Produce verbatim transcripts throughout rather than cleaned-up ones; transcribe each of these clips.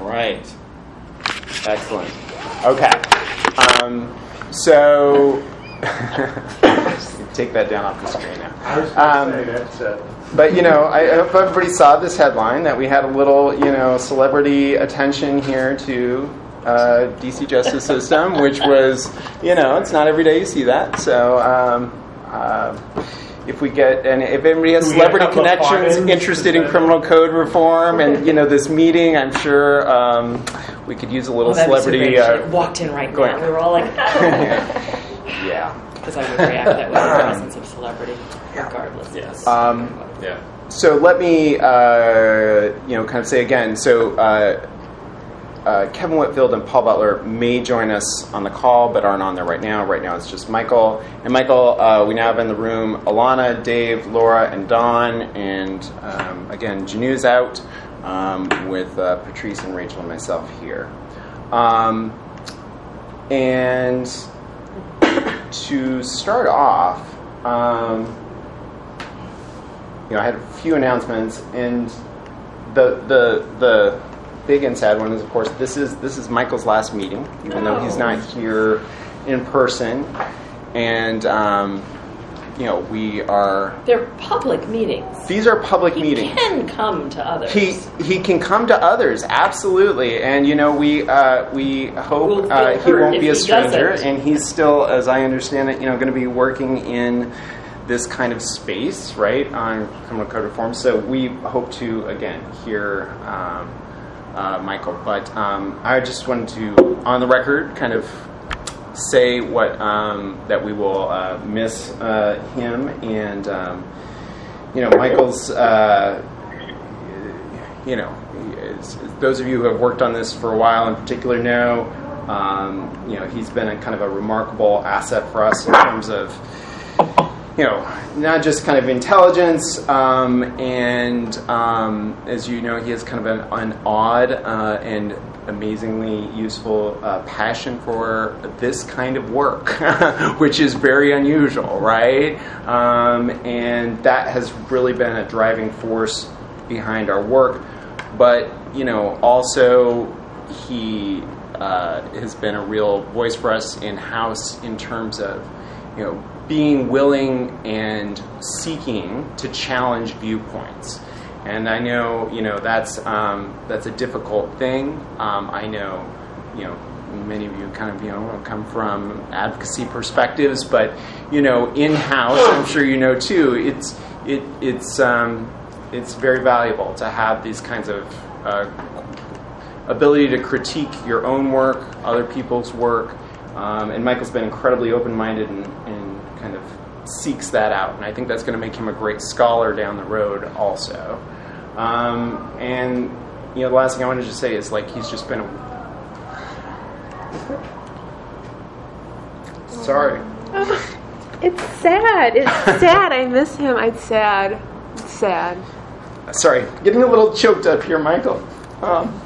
right. Excellent. Okay. Um, so, take that down off the screen now. I was going to Um, say that's uh, But, you know, I hope everybody saw this headline, that we had a little, you know, celebrity attention here to uh, D C Justice System, which was, you know, it's not every day you see that. So um, uh, if we get, and if anybody has Do we get a celebrity couple of connections plugins? interested in criminal code reform and, you know, this meeting, I'm sure um, we could use a little Oh, that'd be so celebrity. great. She, Uh, like, walked in right go now. ahead. We were all like, yeah. because I would react that way in the presence of celebrity, regardless. Yes. Um, Yeah. So let me, uh, you know, kind of say again. So uh, uh, Kevin Whitfield and Paul Butler may join us on the call, but aren't on there right now. Right now it's just Michael. And Michael, uh, we now have in the room Alana, Dave, Laura, and Dawn. And um, again, Janu's out um, with uh, Patrice and Rachel and myself here. Um, and to start off, um, you know, I had a few announcements, and the the the big and sad one is, of course, this is this is Michael's last meeting, even though he's not here in person, and um, you know, we are. They're public meetings. These are public he meetings. He can come to others. He he can come to others, absolutely, and you know, we uh, we hope We'll uh, feel he hurt won't if be a he stranger, doesn't. and he's still, as I understand it, you know, going to be working in this kind of space, right, on criminal code reform. So we hope to again hear um, uh, Michael, but um, I just wanted to, on the record, kind of say what um, that we will uh, miss uh, him, and um, you know, Michael's. Uh, you know, as, as those of you who have worked on this for a while, in particular, know. Um, you know, he's been a kind of a remarkable asset for us in terms of, you know, not just kind of intelligence, um, and um, as you know, he has kind of an, an odd uh, and amazingly useful uh, passion for this kind of work, which is very unusual, right? Um, and that has really been a driving force behind our work. But, you know, also he uh, has been a real voice for us in-house in terms of, you know, being willing and seeking to challenge viewpoints. And I know, you know, that's um, that's a difficult thing. Um, I know, you know, many of you kind of, you know, come from advocacy perspectives, but, you know, in-house, I'm sure you know too, it's it it's um, it's very valuable to have these kinds of uh, ability to critique your own work, other people's work, um, and Michael's been incredibly open-minded and, and kind of seeks that out, and I think that's going to make him a great scholar down the road also. Um, and, you know, the last thing I wanted to say is, like, he's just been a... Sorry. Oh, it's sad. It's sad. I miss him. It's sad. It's sad. Sorry, getting a little choked up here, Michael. Um,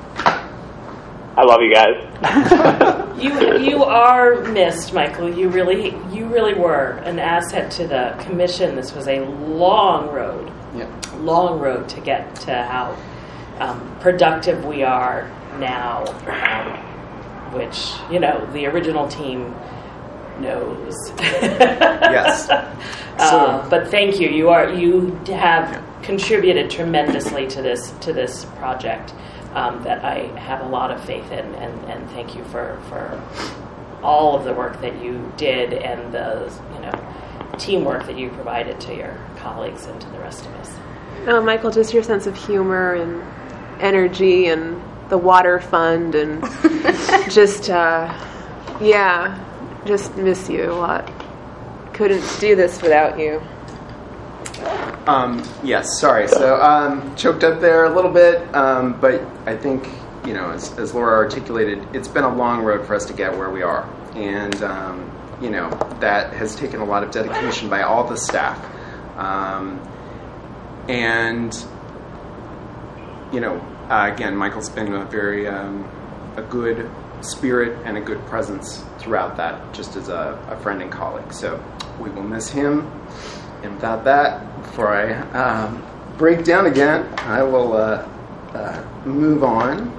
I love you guys. You you are missed, Michael. You really you really were an asset to the commission. This was a long road, yeah. long road to get to how um, productive we are now. Um, which, you know, the original team knows. Yes. uh, but thank you. You are you have contributed tremendously to this to this project. Um, that I have a lot of faith in, and, and thank you for, for all of the work that you did and the, you know, teamwork that you provided to your colleagues and to the rest of us. Oh, Michael, just your sense of humor and energy and the water fund and just, uh, yeah, just miss you a lot. Couldn't do this without you. Um, yes, sorry. So um, choked up there a little bit, um, but I think, you know, as, as Laura articulated, it's been a long road for us to get where we are. And, um, you know, that has taken a lot of dedication by all the staff. Um, and, you know, uh, again, Michael's been a very, um, a good spirit and a good presence throughout that, just as a, a friend and colleague. So we will miss him. And without that, before I um, break down again, I will uh, uh, move on.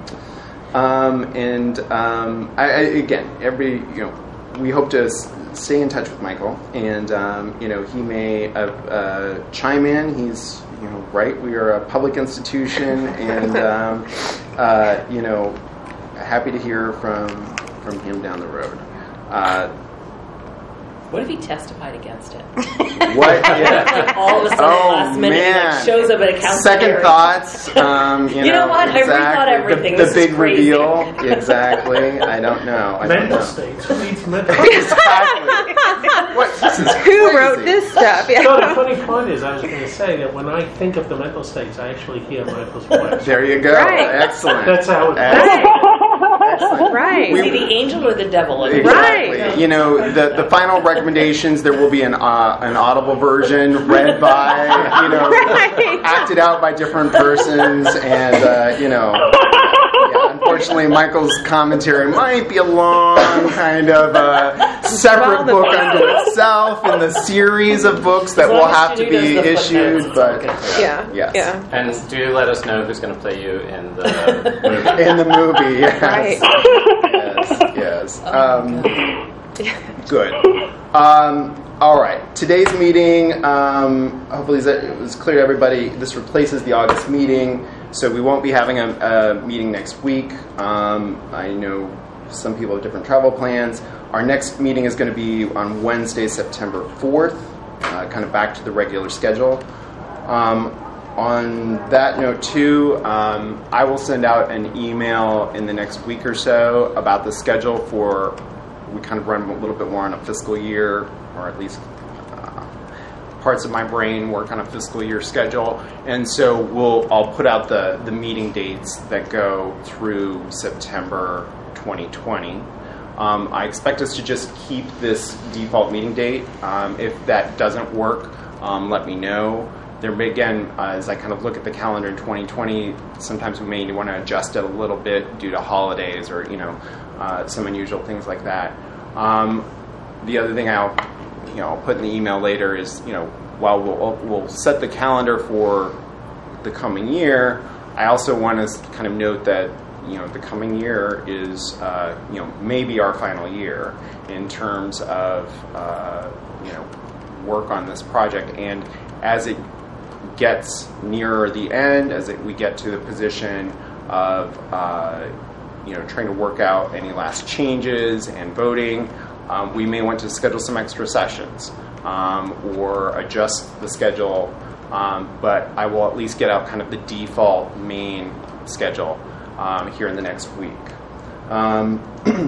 Um, and um, I, I, again, every you know, we hope to s- stay in touch with Michael, and um, you know, he may uh, uh, chime in. He's you know, right. We are a public institution, and um, uh, you know, happy to hear from from him down the road. Uh, What if he testified against it? What? Yeah. Like all of a sudden, Oh, last minute, he man. like shows up at a council Second hearing. thoughts. Um, you, You know what? I exactly. rethought everything. The, This the is big crazy. reveal. Exactly. I don't know. I don't Mental know. states. Who needs mental Exactly. What? This is Who crazy. wrote this stuff? Yeah. No, the funny part is, I was going to say that when I think of the mental states, I actually hear Michael's voice. There you go. Right. Excellent. That's how it Excellent. Right. Excellent. Right. Is he the angel or the devil? Exactly. Right. You know, the, the final recommendations, there will be an uh, an audible version read by, you know, Right. acted out by different persons, and, uh, you know, yeah, unfortunately, Michael's commentary might be a long kind of uh, separate Well, the book basics. unto itself in the series of books that As long will as have to Judy be does the issued, footnotes, but it's okay. Yeah. Yes. Yeah. And do let us know who's going to play you in the movie. in the movie, yes. Right. Yes, yes. Um, good. Um, all right. Today's meeting, um, hopefully it was clear to everybody, this replaces the August meeting, so we won't be having a, a meeting next week. Um, I know some people have different travel plans. Our next meeting is going to be on Wednesday, September fourth, uh, kind of back to the regular schedule. Um, On that note, too, um, I will send out an email in the next week or so about the schedule for, we kind of run a little bit more on a fiscal year, or at least uh, parts of my brain work on a fiscal year schedule. And so we'll, I'll put out the, the meeting dates that go through September twenty twenty. Um, I expect us to just keep this default meeting date. Um, if that doesn't work, um, let me know. There may, again, uh, as I kind of look at the calendar in twenty twenty, sometimes we may want to adjust it a little bit due to holidays or, you know, uh, some unusual things like that. Um, the other thing I'll, you know, I'll put in the email later is, you know, while we'll, we'll set the calendar for the coming year, I also want to kind of note that, you know, the coming year is, uh, you know, maybe our final year in terms of, uh, you know, work on this project. And as it gets nearer the end, as it, we get to the position of, uh, you know, trying to work out any last changes and voting, um, we may want to schedule some extra sessions um, or adjust the schedule. Um, but I will at least get out kind of the default main schedule um, here in the next week. Um,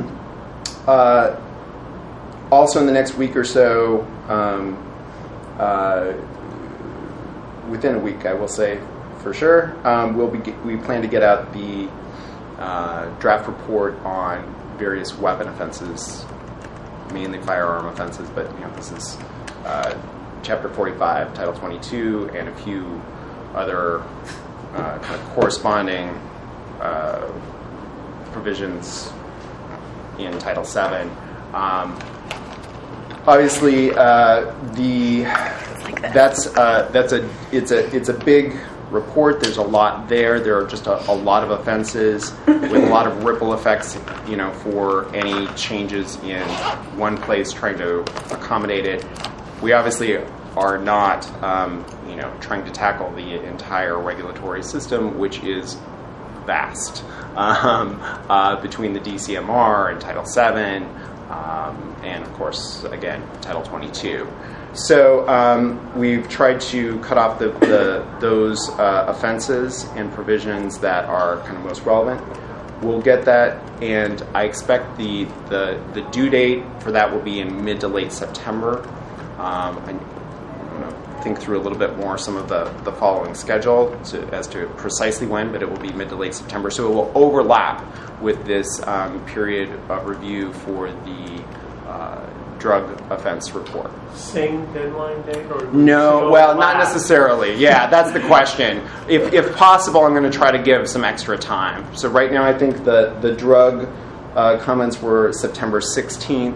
uh, also in the next week or so, um, uh, within a week, I will say for sure, um, we'll be we plan to get out the uh, draft report on various weapon offenses, mainly firearm offenses, but you know, this is uh, Chapter forty-five, Title twenty-two, and a few other uh, kind of corresponding uh, provisions in Title seven. Um, obviously, uh, the that's uh, that's a it's a it's a big report. There's a lot there. There are just a, a lot of offenses with a lot of ripple effects, you know, for any changes in one place trying to accommodate it. We obviously are not, um, you know, trying to tackle the entire regulatory system, which is vast, um, uh, between the D C M R and Title seven, um, and of course, again, Title twenty-two. So um, we've tried to cut off the, the those uh, offenses and provisions that are kind of most relevant. We'll get that, and I expect the the, the due date for that will be in mid to late September. Um, I, I'm going to think through a little bit more some of the, the following schedule to, as to precisely when, but it will be mid to late September. So it will overlap with this um, period of review for the uh, drug offense report. Same deadline date? Or No, well, not overlap? necessarily. Yeah, that's the question. If if possible, I'm going to try to give some extra time. So right now I think the, the drug uh, comments were September sixteenth.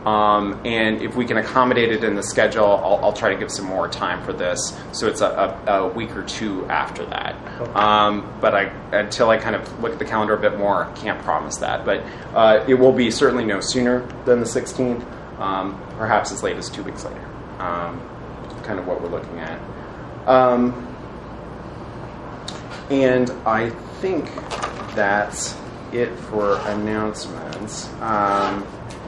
Um, and if we can accommodate it in the schedule, I'll, I'll try to give some more time for this. So it's a, a, a week or two after that. Um, but I, until I kind of look at the calendar a bit more, I can't promise that. But uh, it will be certainly no sooner than the sixteenth, um, perhaps as late as two weeks later. Um, kind of what we're looking at. Um, and I think that's it for announcements. Um,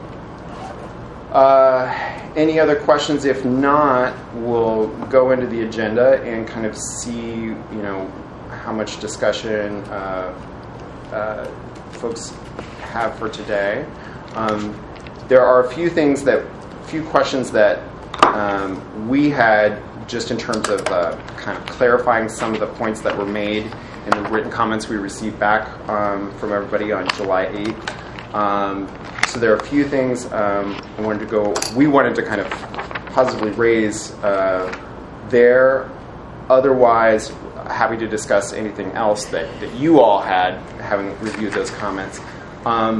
Uh, any other questions? If not, we'll go into the agenda and kind of see, you know, how much discussion uh, uh, folks have for today. Um, there are a few things that, a few questions that um, we had just in terms of uh, kind of clarifying some of the points that were made in the written comments we received back um, from everybody on July eighth. Um, so there are a few things um, I wanted to go, we wanted to kind of positively raise uh, there. Otherwise, happy to discuss anything else that, that you all had, having reviewed those comments. Um,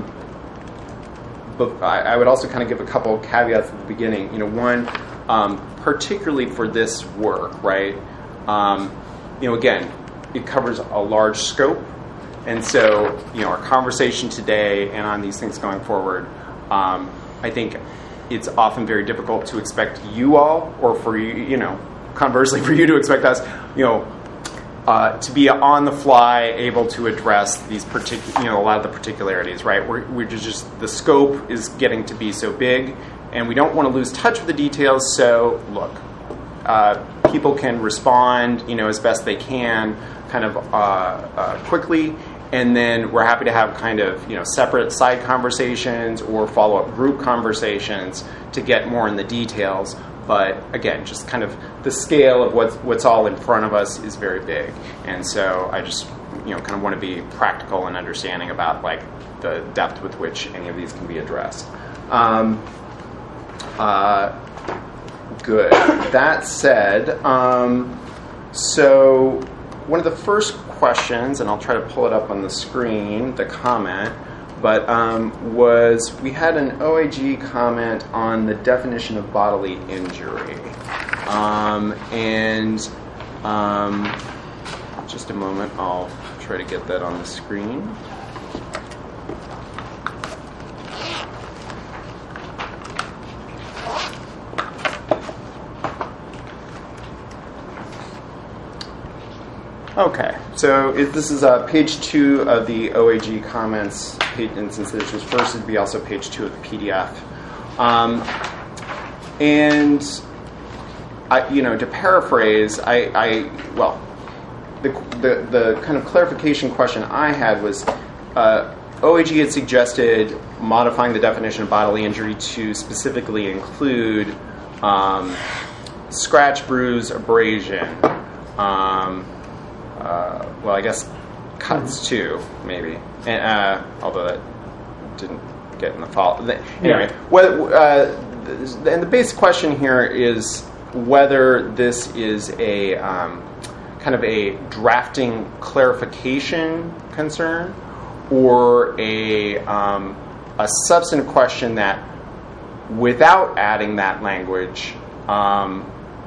but I, I would also kind of give a couple caveats at the beginning. You know, one, um, particularly for this work, right? Um, you know, again, it covers a large scope. And so, you know, our conversation today and on these things going forward, um, I think it's often very difficult to expect you all, or for you, you know, conversely for you to expect us, you know, uh, to be on the fly, able to address these particular, you know, a lot of the particularities, right? We're, we're just, the scope is getting to be so big, and we don't want to lose touch with the details. So, look, uh, people can respond, you know, as best they can, kind of uh, uh, quickly. And then we're happy to have kind of, you know, separate side conversations or follow-up group conversations to get more in the details. But again, just kind of the scale of what's, what's all in front of us is very big. And so I just, you know, kind of want to be practical and understanding about, like, the depth with which any of these can be addressed. Um, uh, good. That said, um, so one of the first questions, and I'll try to pull it up on the screen, the comment, but um, was we had an O A G comment on the definition of bodily injury. Um, and um, just a moment, I'll try to get that on the screen. Okay, so it, this is uh, page two of the O A G comments, page, and since this was first, it'd be also page two of the P D F. Um, and, I, you know, to paraphrase, I, I well, the, the the kind of clarification question I had was, uh, O A G had suggested modifying the definition of bodily injury to specifically include um, scratch, bruise, abrasion. Um, Uh, well, I guess cuts too, maybe. And, uh, although that didn't get in the follow. Anyway, yeah. Well, uh, and the basic question here is whether this is a um, kind of a drafting clarification concern or a um, a substantive question that, without adding that language, um,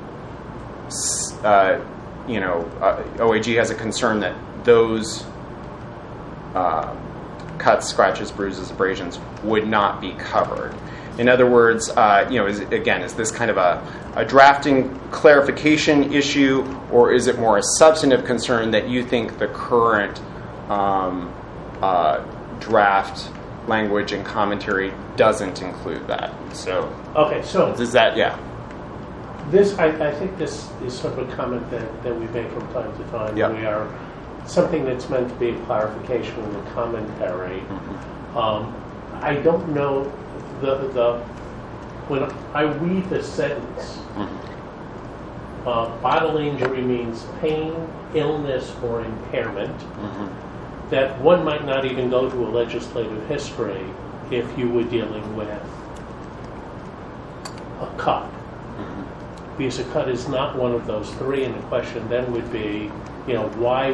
uh, you know, uh, O A G has a concern that those uh, cuts, scratches, bruises, abrasions would not be covered. In other words, uh, you know, is, again, is this kind of a, a drafting clarification issue, or is it more a substantive concern that you think the current um, uh, draft language and commentary doesn't include that? So, okay, so is that, yeah. This, I, I think this is sort of a comment that, that we make from time to time. Yep. We are something that's meant to be a clarification in the commentary. Mm-hmm. Um, I don't know the the when I read the sentence, mm-hmm. uh, bodily injury means pain, illness, or impairment. Mm-hmm. That one might not even go to a legislative history if you were dealing with a cut. Because a cut is not one of those three, and the question then would be, you know, why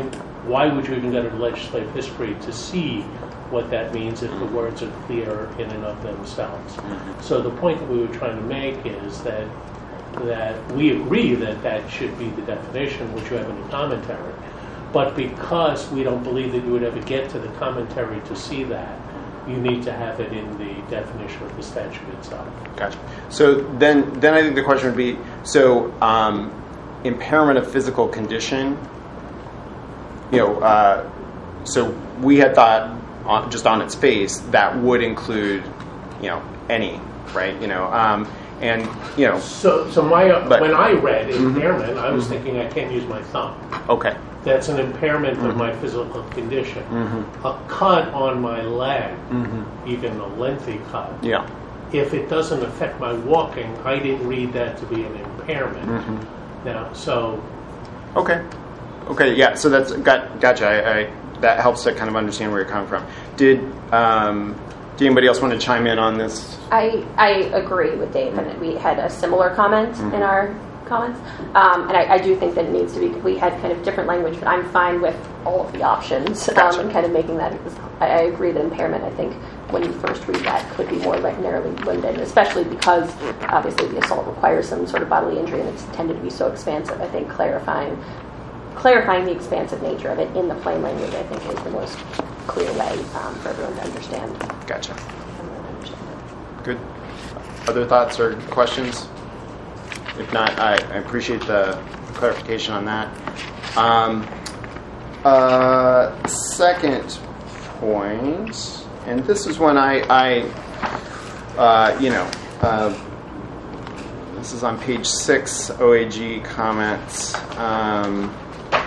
why would you even go to legislative history to see what that means if the words are clear in and of themselves? Mm-hmm. So the point that we were trying to make is that that we agree that that should be the definition, which you have in the commentary. But because we don't believe that you would ever get to the commentary to see that, you need to have it in the definition of the statute itself. Gotcha. So then, then I think the question would be: so um, impairment of physical condition. You know, uh, so we had thought on, just on its face that would include, you know, any, right? You know. Um, And you know, so so my uh, but, when I read impairment, mm-hmm. I was mm-hmm. thinking I can't use my thumb. Okay, that's an impairment mm-hmm. of my physical condition. Mm-hmm. A cut on my leg, mm-hmm. even a lengthy cut. Yeah. If it doesn't affect my walking, I didn't read that to be an impairment. Mm-hmm. Now, so okay, okay, yeah. So that's got gotcha. I, I, that helps to kind of understand where you're coming from. Did um, Did anybody else want to chime in on this? I, I agree with Dave, and we had a similar comment mm-hmm. in our comments. Um, and I, I do think that it needs to be, we had kind of different language, but I'm fine with all of the options Gotcha. um, and kind of making that. I, I agree that impairment, I think, when you first read that, could be more like narrowly limited, especially because obviously the assault requires some sort of bodily injury and it's intended to be so expansive. I think clarifying clarifying the expansive nature of it in the plain language, I think, is the most clear way um, for everyone to understand. Gotcha. Good. Other thoughts or questions? If not, I, I appreciate the clarification on that. Um, uh, second point, and this is when I, I uh, you know, uh, this is on page six, O A G comments. Um,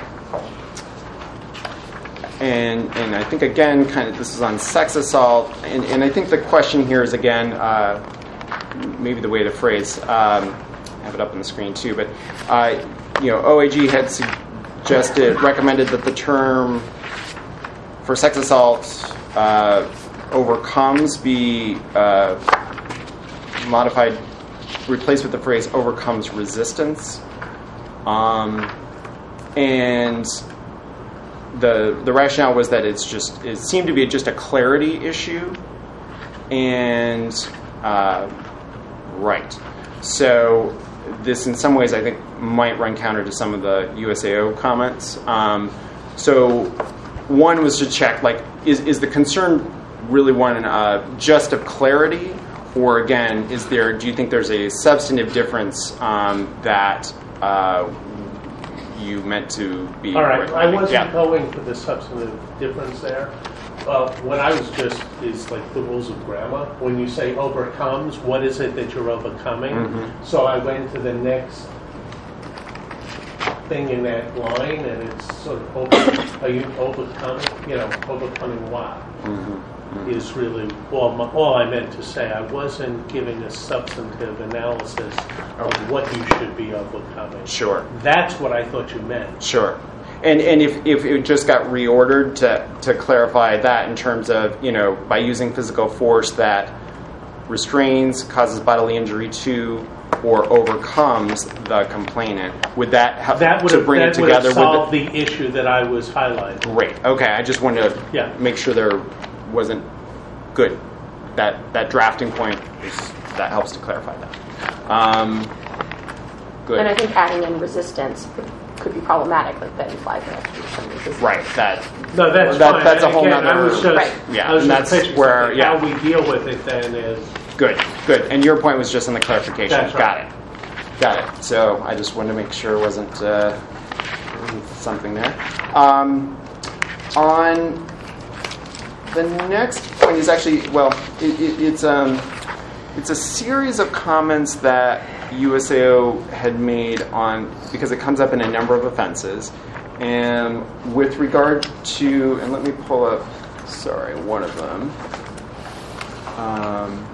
And and I think, again, kind of this is on sex assault. And, and I think the question here is, again, uh, maybe the way to phrase, um, I have it up on the screen too, but, uh, you know, O A G had suggested, recommended that the term for sex assault uh, overcomes be uh, modified, replaced with the phrase overcomes resistance. Um, and... The the rationale was that it's just it seemed to be just a clarity issue, and uh, right. So this, in some ways, I think might run counter to some of the U S A O comments. Um, so one was to check, like, is is the concern really one uh, just of clarity, or again, is there? Do you think there's a substantive difference um, that uh, you meant to be? All right, I wasn't yeah. going for the substantive difference there. Uh, what I was just is like the rules of grammar. When you say overcomes, what is it that you're overcoming? Mm-hmm. So I went to the next thing in that line, and it's sort of over, are you overcoming? You know, overcoming what? Mm-hmm. Is really all, my, all I meant to say. I wasn't giving a substantive analysis of what you should be overcoming. Sure. That's what I thought you meant. Sure. And and if, if it just got reordered to, to clarify that in terms of, you know, by using physical force that restrains, causes bodily injury to, or overcomes the complainant, would that help that would to have, bring that it together would have solved with the, the issue that I was highlighting? Great. Okay. I just wanted to yeah. make sure there wasn't good. That that drafting point is, that helps to clarify that. Um, good. And I think adding in resistance could, could be problematic, like that implies there has to be some resistance. Right. That no, that's that, fine. That's a whole Again, nother. I was just, right. Yeah, I was and just that's where yeah. how we deal with it then is good. Good. And your point was just in the clarification. That's Got right. it. Got it. So I just wanted to make sure it wasn't, uh, wasn't something there. Um, on the next point is actually, well, it, it, it's um, it's a series of comments that U S A O had made on, because it comes up in a number of offenses, and with regard to, and let me pull up, sorry, one of them. Um,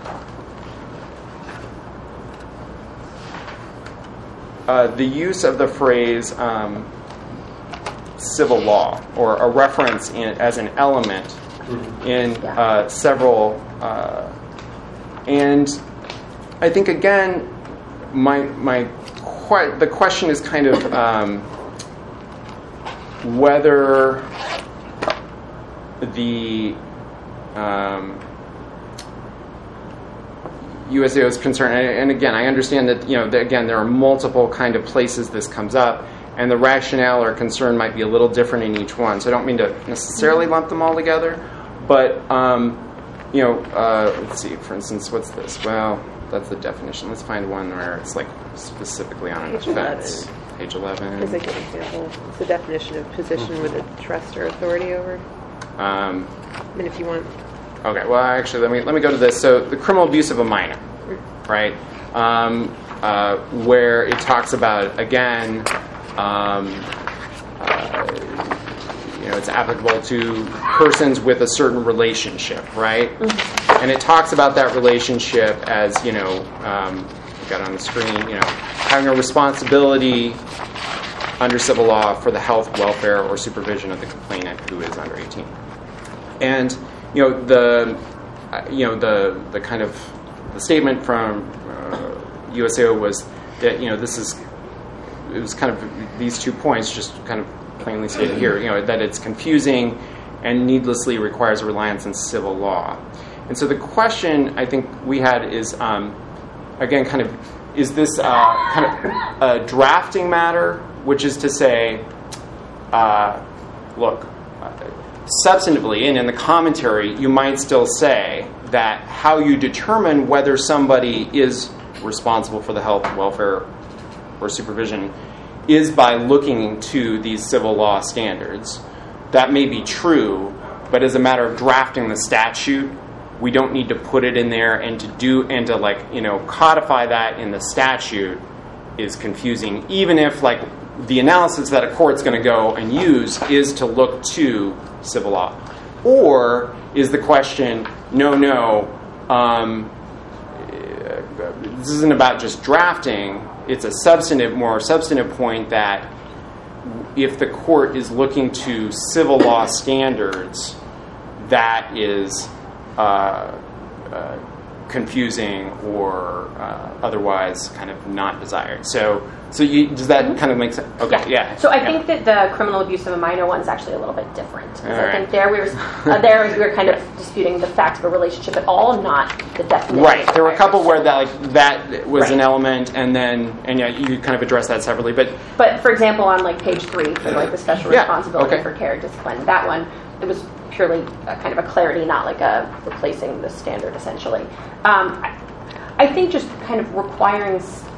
Uh, the use of the phrase um, civil law, or a reference in, as an element mm-hmm. in yeah. uh, several, uh, and I think again, my my que- the question is kind of um, whether the um, U S A O is concerned, and, and again, I understand that, you know, that, again, there are multiple kind of places this comes up, and the rationale or concern might be a little different in each one. So I don't mean to necessarily lump them all together, but, um, you know, uh, let's see, for instance, what's this? Well, that's the definition. Let's find one where it's like specifically on an Page offense. eleven. Page eleven. As like an example, it's the definition of position with a trust or authority over. Um, I mean, if you want. okay, well, actually, let me let me go to this. So the criminal abuse of a minor, right? Um, uh, where it talks about, again, um, uh, you know, it's applicable to persons with a certain relationship, right? Mm-hmm. And it talks about that relationship as, you know, um, we've got it on the screen, you know, having a responsibility under civil law for the health, welfare, or supervision of the complainant who is under eighteen. And, you know, the, uh, you know, the the kind of the statement from uh, U S A O was that, you know, this is, it was kind of these two points just kind of plainly stated here, you know, that it's confusing and needlessly requires a reliance on civil law. And so the question I think we had is, um, again, kind of, is this uh, kind of a drafting matter, which is to say, uh, look, uh, substantively, and in the commentary, you might still say that how you determine whether somebody is responsible for the health, welfare, or supervision is by looking to these civil law standards. That may be true, but as a matter of drafting the statute, we don't need to put it in there, and to do and to like you know codify that in the statute is confusing, even if like the analysis that a court's going to go and use is to look to civil law. Or is the question, no, no, um, this isn't about just drafting, it's a substantive, more substantive point that if the court is looking to civil law standards, that is uh, uh, confusing or uh, otherwise kind of not desired. So, so you, does that mm-hmm. kind of make sense? Okay, yeah. yeah. So I yeah. think that the criminal abuse of a minor one is actually a little bit different. All I right. think there we were uh, there we were kind of disputing the fact of a relationship at all, not the definition. Right. There were a couple where that like that was right. an element, and then and yeah, you kind of address that separately. But but for example, on like page three for like the special yeah. responsibility okay. for care discipline, that one it was purely a kind of a clarity, not like a replacing the standard essentially. Um, I, I think just kind of requiring.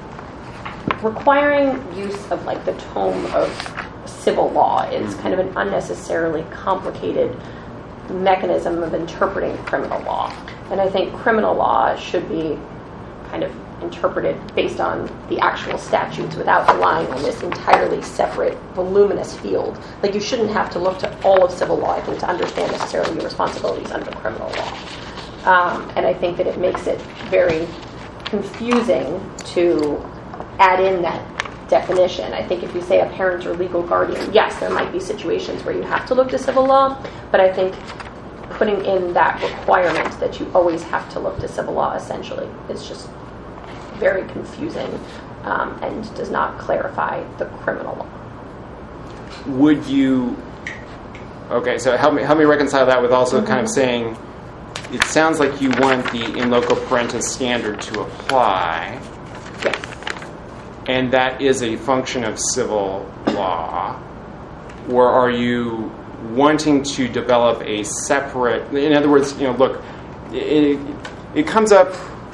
Requiring use of like the tome of civil law is kind of an unnecessarily complicated mechanism of interpreting criminal law. And I think criminal law should be kind of interpreted based on the actual statutes without relying on this entirely separate, voluminous field. Like you shouldn't have to look to all of civil law, I think, to understand necessarily your responsibilities under criminal law. Um, and I think that it makes it very confusing to add in that definition. I think if you say a parent or legal guardian, yes, there might be situations where you have to look to civil law, but I think putting in that requirement that you always have to look to civil law essentially is just very confusing um, and does not clarify the criminal law. Would you... Okay, so help me help me reconcile that with also mm-hmm. kind of saying, it sounds like you want the in loco parentis standard to apply. Yes. And that is a function of civil law, or are you wanting to develop a separate? In other words, you know, look, it, it comes up.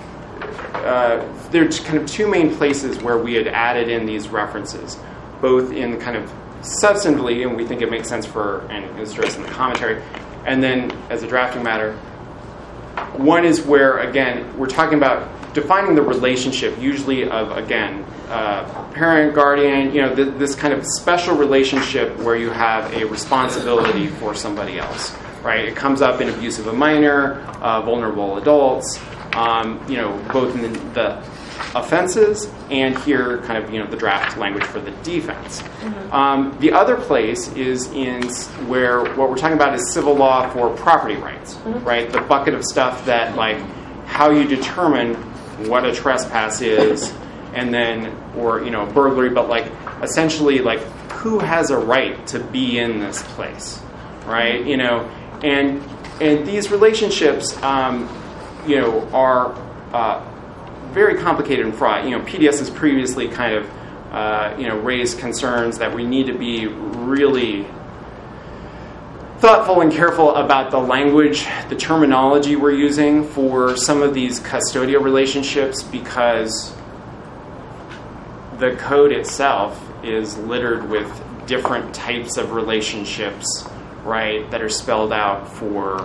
Uh, there's kind of two main places where we had added in these references, both in kind of substantively, and we think it makes sense for, and it was addressed in the commentary, and then as a drafting matter. One is where, again, we're talking about defining the relationship, usually of, again, uh, parent, guardian, you know, th- this kind of special relationship where you have a responsibility for somebody else, right? It comes up in abuse of a minor, uh, vulnerable adults, um, you know, both in the, the offenses and here kind of, you know, the draft language for the defense. Mm-hmm. Um, the other place is in where what we're talking about is civil law for property rights, mm-hmm. right? The bucket of stuff that, like, how you determine what a trespass is, and then, or, you know, burglary, but, like, essentially, like, who has a right to be in this place, right? You know, and and these relationships, um, you know, are uh, very complicated and fraught. You know, P D S has previously kind of, uh, you know, raised concerns that we need to be really thoughtful and careful about the language, the terminology we're using for some of these custodial relationships, because the code itself is littered with different types of relationships, right, that are spelled out for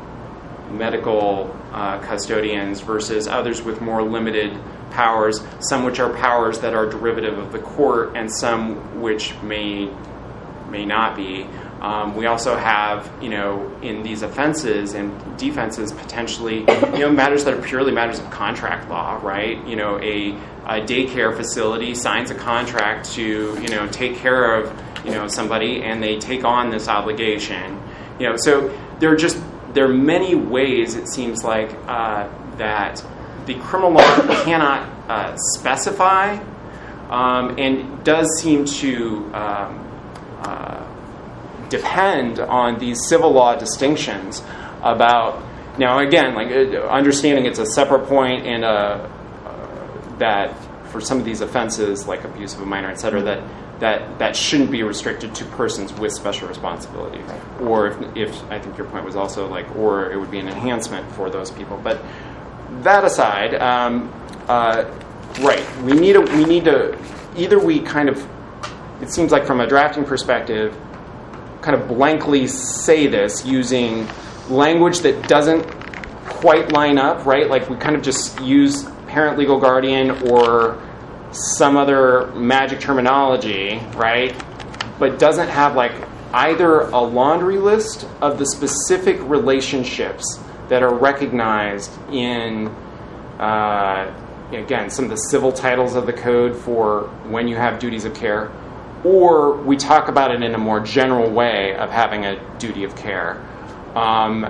medical uh, custodians versus others with more limited powers, some which are powers that are derivative of the court and some which may may not be. Um, we also have, you know, in these offenses and defenses, potentially, you know, matters that are purely matters of contract law, right? You know, a, a daycare facility signs a contract to, you know, take care of, you know, somebody, and they take on this obligation. You know, so there are just, there are many ways, it seems like, uh, that the criminal law cannot uh, specify, um, and does seem to um, uh, depend on these civil law distinctions about, now again, like understanding it's a separate point, and uh, uh, that for some of these offenses, like abuse of a minor, et cetera, that that that shouldn't be restricted to persons with special responsibility. Or if, if I think your point was also like, or it would be an enhancement for those people. But that aside, um, uh, right, we need a, we need to, either we kind of, it seems like from a drafting perspective, kind of blankly say this using language that doesn't quite line up, right? Like we kind of just use parent, legal guardian, or some other magic terminology, right? But doesn't have like either a laundry list of the specific relationships that are recognized in, uh, again, some of the civil titles of the code for when you have duties of care, or we talk about it in a more general way of having a duty of care. Um,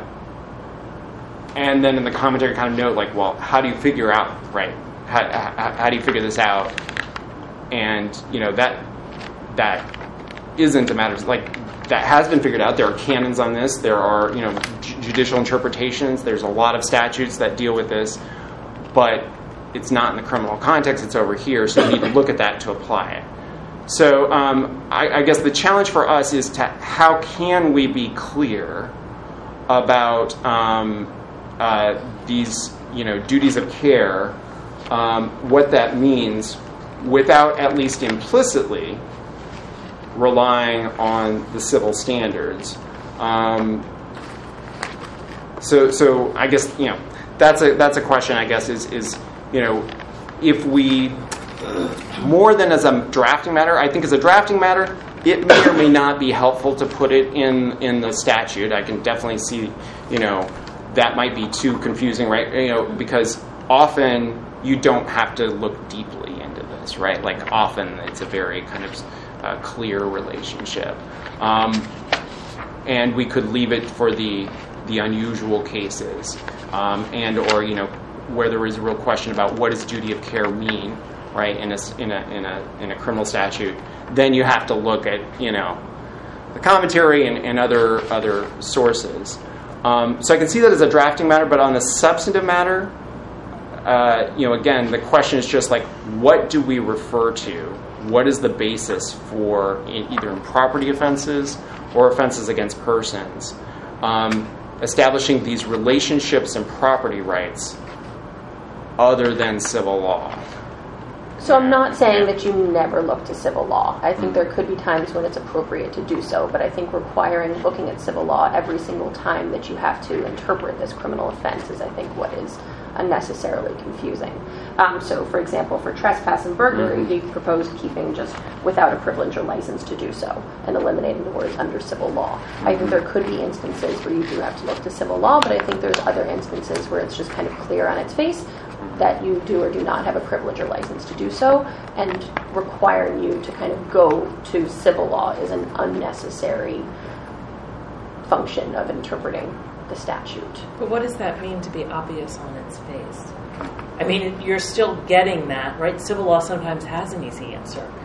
and then in the commentary kind of note, like, well, how do you figure out, right? How, how, how do you figure this out? And, you know, that that isn't a matter, like, that has been figured out. There are canons on this. There are, you know, ju- judicial interpretations. There's a lot of statutes that deal with this. But it's not in the criminal context. It's over here. So you need to look at that to apply it. So um, I, I guess the challenge for us is to how can we be clear about um, uh, these, you know, duties of care, um, what that means, without at least implicitly relying on the civil standards. Um, so, so I guess, you know, that's a that's a question. I guess is is you know, if we, more than as a drafting matter, I think as a drafting matter, it may or may not be helpful to put it in, in the statute. I can definitely see, you know, that might be too confusing, right? You know, because often you don't have to look deeply into this, right? Like often it's a very kind of uh, clear relationship. Um, and we could leave it for the the unusual cases, um, and or, you know, where there is a real question about what does duty of care mean, right, in a, in a, in a, in a criminal statute. Then you have to look at, you know, the commentary and, and other other sources. Um, so I can see that as a drafting matter, but on the substantive matter, uh, you know, again, the question is just like, what do we refer to? What is the basis for in, either in property offenses or offenses against persons? Um, establishing these relationships and property rights other than civil law. So I'm not saying that you never look to civil law. I think there could be times when it's appropriate to do so, but I think requiring looking at civil law every single time that you have to interpret this criminal offense is, I think, what is unnecessarily confusing. Um, so, for example, for trespass and burglary, mm-hmm. they proposed keeping just without a privilege or license to do so and eliminating the words under civil law. Mm-hmm. I think there could be instances where you do have to look to civil law, but I think there's other instances where it's just kind of clear on its face that you do or do not have a privilege or license to do so, and requiring you to kind of go to civil law is an unnecessary function of interpreting the statute. But what does that mean to be obvious on its face? I mean, you're still getting that, right? Civil law sometimes has an easy answer.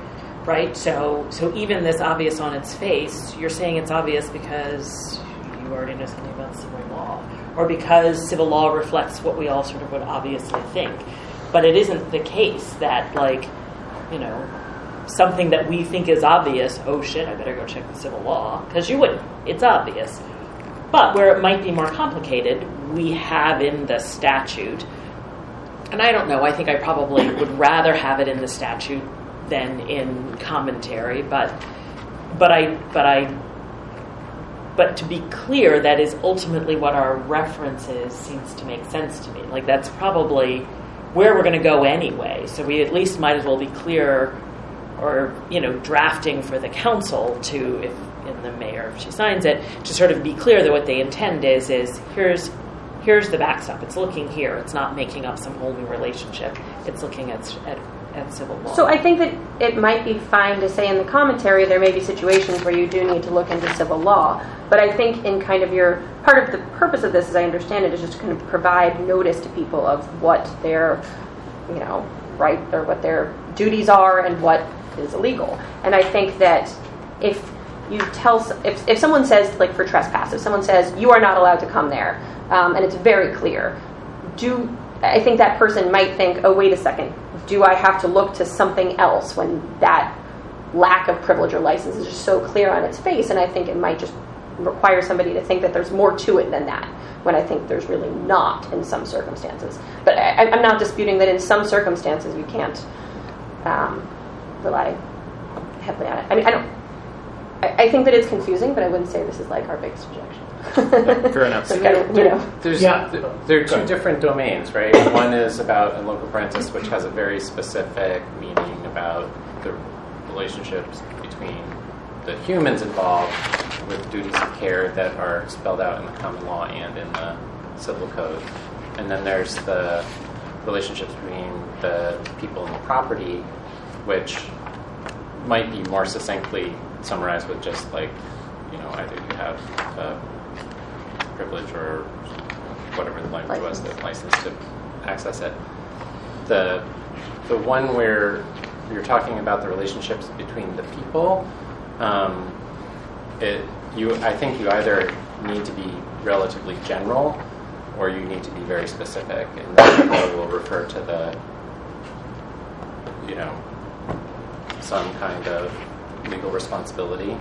right? So, so even this obvious on its face, you're saying it's obvious because you already know something about civil law, or because civil law reflects what we all sort of would obviously think. But it isn't the case that, like, you know, something that we think is obvious, oh shit, I better go check the civil law, because you wouldn't. It's obvious. But where it might be more complicated, we have in the statute, and I don't know, I think I probably would rather have it in the statute than in commentary, but but I but I but to be clear, that is ultimately what our reference is, seems to make sense to me. Like, that's probably where we're going to go anyway, so we at least might as well be clear, or, you know, drafting for the council to, if in the mayor, if she signs it, to sort of be clear that what they intend is, is here's here's the backstop. It's looking here. It's not making up some whole new relationship. It's looking at, at, at civil law. So I think that it might be fine to say in the commentary there may be situations where you do need to look into civil law. But I think in kind of your, part of the purpose of this, as I understand it, is just to kind of provide notice to people of what their, you know, right, or what their duties are and what is illegal. And I think that if you tell, if, if someone says, like for trespass, if someone says, you are not allowed to come there, um, and it's very clear, do, I think that person might think, oh, wait a second, do I have to look to something else when that lack of privilege or license is just so clear on its face? And I think it might just require somebody to think that there's more to it than that, when I think there's really not in some circumstances. But I, I'm not disputing that in some circumstances you can't um, rely heavily on it. I mean, I don't, I, I think that it's confusing, but I wouldn't say this is like our biggest objection. Yeah, fair enough. So kind of, you know. There's, Yeah. th- there are two different domains, right? One is about in loco parentis, which has a very specific meaning about the relationships between the humans involved with duties of care that are spelled out in the common law and in the civil code. And then there's the relationships between the people and the property, which might be more succinctly summarized with just like, you know, either you have a privilege or whatever the language was, the license to access it. The the one where you're talking about the relationships between the people, um, it you I think you either need to be relatively general or you need to be very specific, and then will refer to the, you know, some kind of legal responsibility.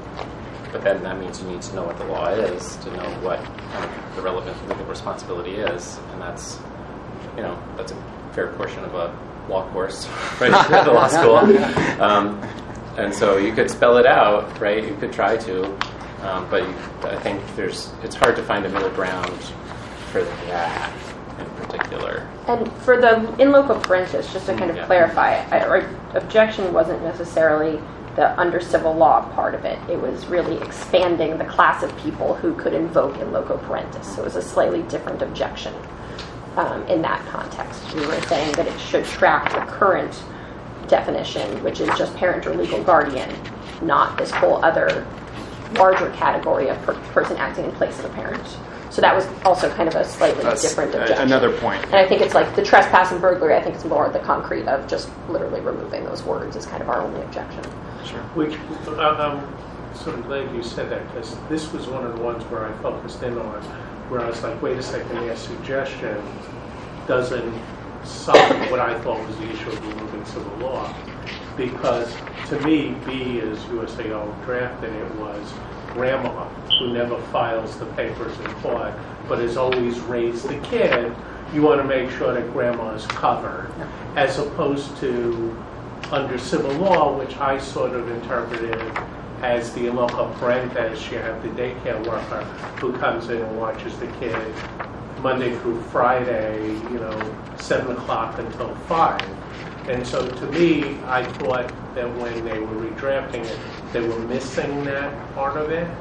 But then that means you need to know what the law is to know what kind of the relevant legal responsibility is, and that's, you know, that's a fair portion of a law course, right, at the law school. Um, and so you could spell it out, right? You could try to, um, but you, I think there's it's hard to find a middle ground for that in particular. And for the in loco parentis, just to kind of Yeah. clarify, I, our objection wasn't necessarily the under civil law part of it. It was really expanding the class of people who could invoke in loco parentis. So it was a slightly different objection um, in that context. We were saying that it should track the current definition, which is just parent or legal guardian, not this whole other larger category of per- person acting in place of a parent. So that was also kind of a slightly That's different a- objection. another point. And I think it's like the trespass and burglary, I think it's more the concrete of just literally removing those words is kind of our only objection. Sure. Which, uh, I'm sort of glad you said that, because this was one of the ones where I focused in on, where I was like, wait a second, their suggestion doesn't solve what I thought was the issue of removing civil law. Because to me, B, as U S A O drafted it, was grandma, who never files the papers in court, but has always raised the kid. You want to make sure that grandma is covered, as opposed to under civil law, which I sort of interpreted as the in loco parentis. You have the daycare worker who comes in and watches the kid Monday through Friday, you know, seven o'clock until five. And so to me, I thought that when they were redrafting it, they were missing that part of it.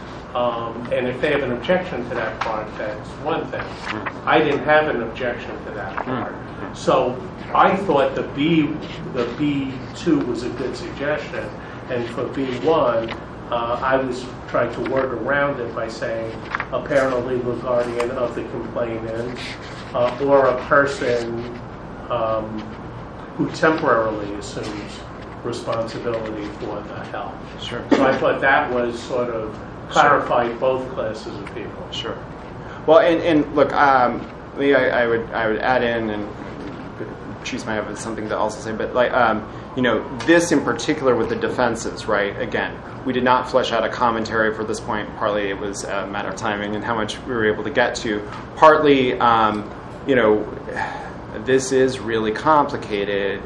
Um, and if they have an objection to that part, that's one thing. I didn't have an objection to that part. So I thought the B, the B two was a good suggestion. And for B one, uh, I was trying to work around it by saying a parent or legal guardian of the complainant, uh, or a person um, who temporarily assumes responsibility for the health. Sure. So I thought that was sort of clarified both classes of people. Sure. Well, and, and look, um, Lee, I, I would I would add in, and Chief might have something to also say, but like um, you know, this in particular with the defenses, right? Again, we did not flesh out a commentary for this point. Partly it was a matter of timing and how much we were able to get to. Partly, um, you know, this is really complicated.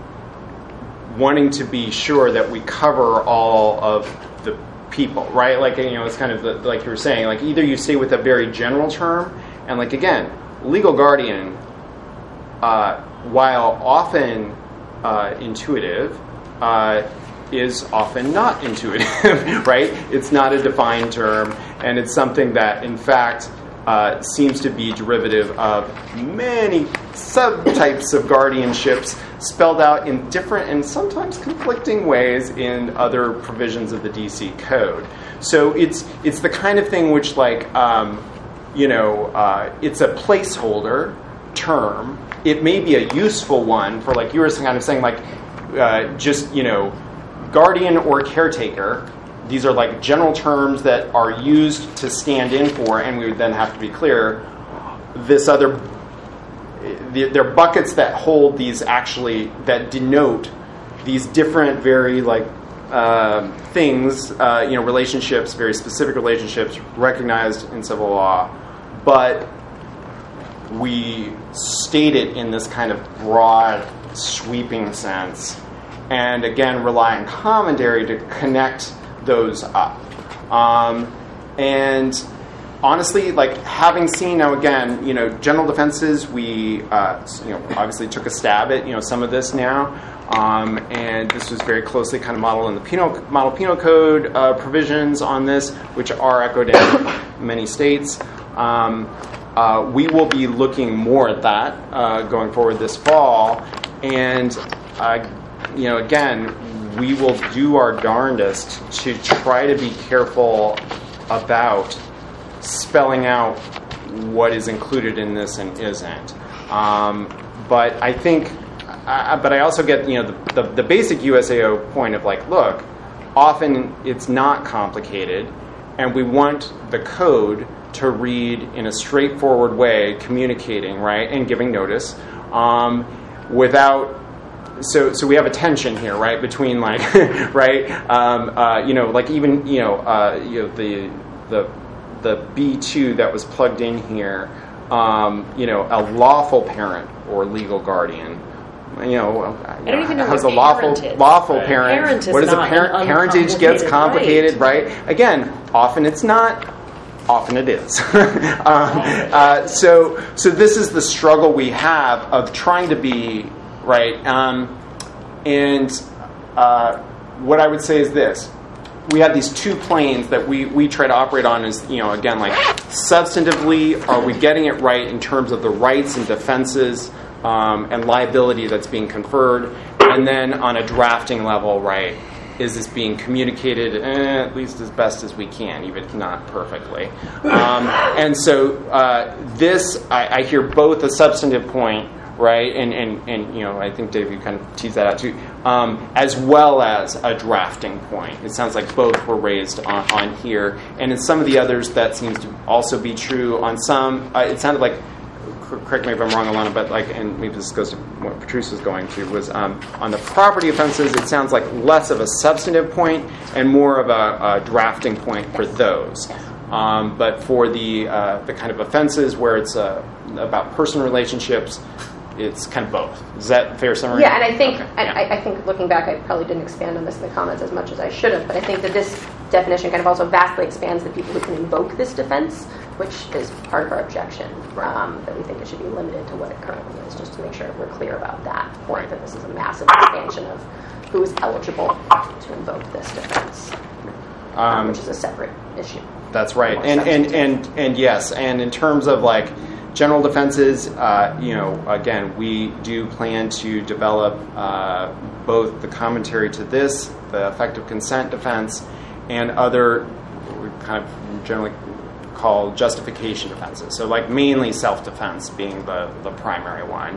Wanting to be sure that we cover all of the people, right? Like, you know, it's kind of the, like you were saying, like either you stay with a very general term, and like again, legal guardian, uh, while often uh, intuitive, uh, is often not intuitive, right? It's not a defined term, and it's something that, in fact, uh, seems to be derivative of many subtypes of guardianships spelled out in different and sometimes conflicting ways in other provisions of the D C Code. So it's it's the kind of thing which, like, um, you know, uh, it's a placeholder term. It may be a useful one for, like you were kind of saying, like, uh, just, you know, guardian or caretaker. These are like general terms that are used to stand in for, and we would then have to be clear, this other, they're buckets that hold these actually, that denote these different very like uh, things, uh, you know, relationships, very specific relationships recognized in civil law, but we state it in this kind of broad, sweeping sense, and again rely on commentary to connect those up. Um, and honestly, like having seen now again, you know, general defenses, we uh, you know obviously took a stab at you know some of this now, um, and this was very closely kind of modeled in the penal model penal code uh, provisions on this, which are echoed in many states. Um, uh, we will be looking more at that uh, going forward this fall, and uh, you know again, we will do our darndest to try to be careful about spelling out what is included in this and isn't. Um, but I think, uh, but I also get, you know, the, the, the basic U S A O point of like, look, often it's not complicated, and we want the code to read in a straightforward way, communicating, right, and giving notice, um, without. So, so we have a tension here, right, between like, right, um, uh, you know, like even you know, uh, you know, the the the B two that was plugged in here, um, you know, a lawful parent or legal guardian. You know, I don't even know how's what a lawful parent is. lawful Right. parent? Parent is What is a not parent? an Parentage gets uncomplicated complicated, right. right? Again, often it's not. Often it is. um, uh, so, so this is the struggle we have of trying to be. Right, um, and uh, what I would say is this: we have these two planes that we, we try to operate on. Is you know again like substantively, are we getting it right in terms of the rights and defenses um, and liability that's being conferred, and then on a drafting level, right? Is this being communicated eh, at least as best as we can, even if not perfectly? Um, and so uh, this, I, I hear both a substantive point. Right, and, and and you know, I think Dave, you kind of teased that out too, um, as well as a drafting point. It sounds like both were raised on, on here, and in some of the others, that seems to also be true. On some, uh, it sounded like, correct me if I'm wrong, Alana, but like, and maybe this goes to what Patrice was going to, was um, on the property offenses. It sounds like less of a substantive point and more of a, a drafting point for those. Um, but for the uh, the kind of offenses where it's uh, about personal relationships, it's kind of both. Is that a fair summary? Yeah, and I think okay. I, yeah. I think looking back, I probably didn't expand on this in the comments as much as I should have, but I think that this definition kind of also vastly expands the people who can invoke this defense, which is part of our objection, um, that we think it should be limited to what it currently is, just to make sure we're clear about that point, that this is a massive expansion of who is eligible to invoke this defense, um, um, which is a separate issue. That's right. And, and, and, and yes, and in terms of like general defenses, uh, you know, again, we do plan to develop uh, both the commentary to this, the effective consent defense, and other, what we kind of generally call justification defenses. So like mainly self-defense being the, the primary one.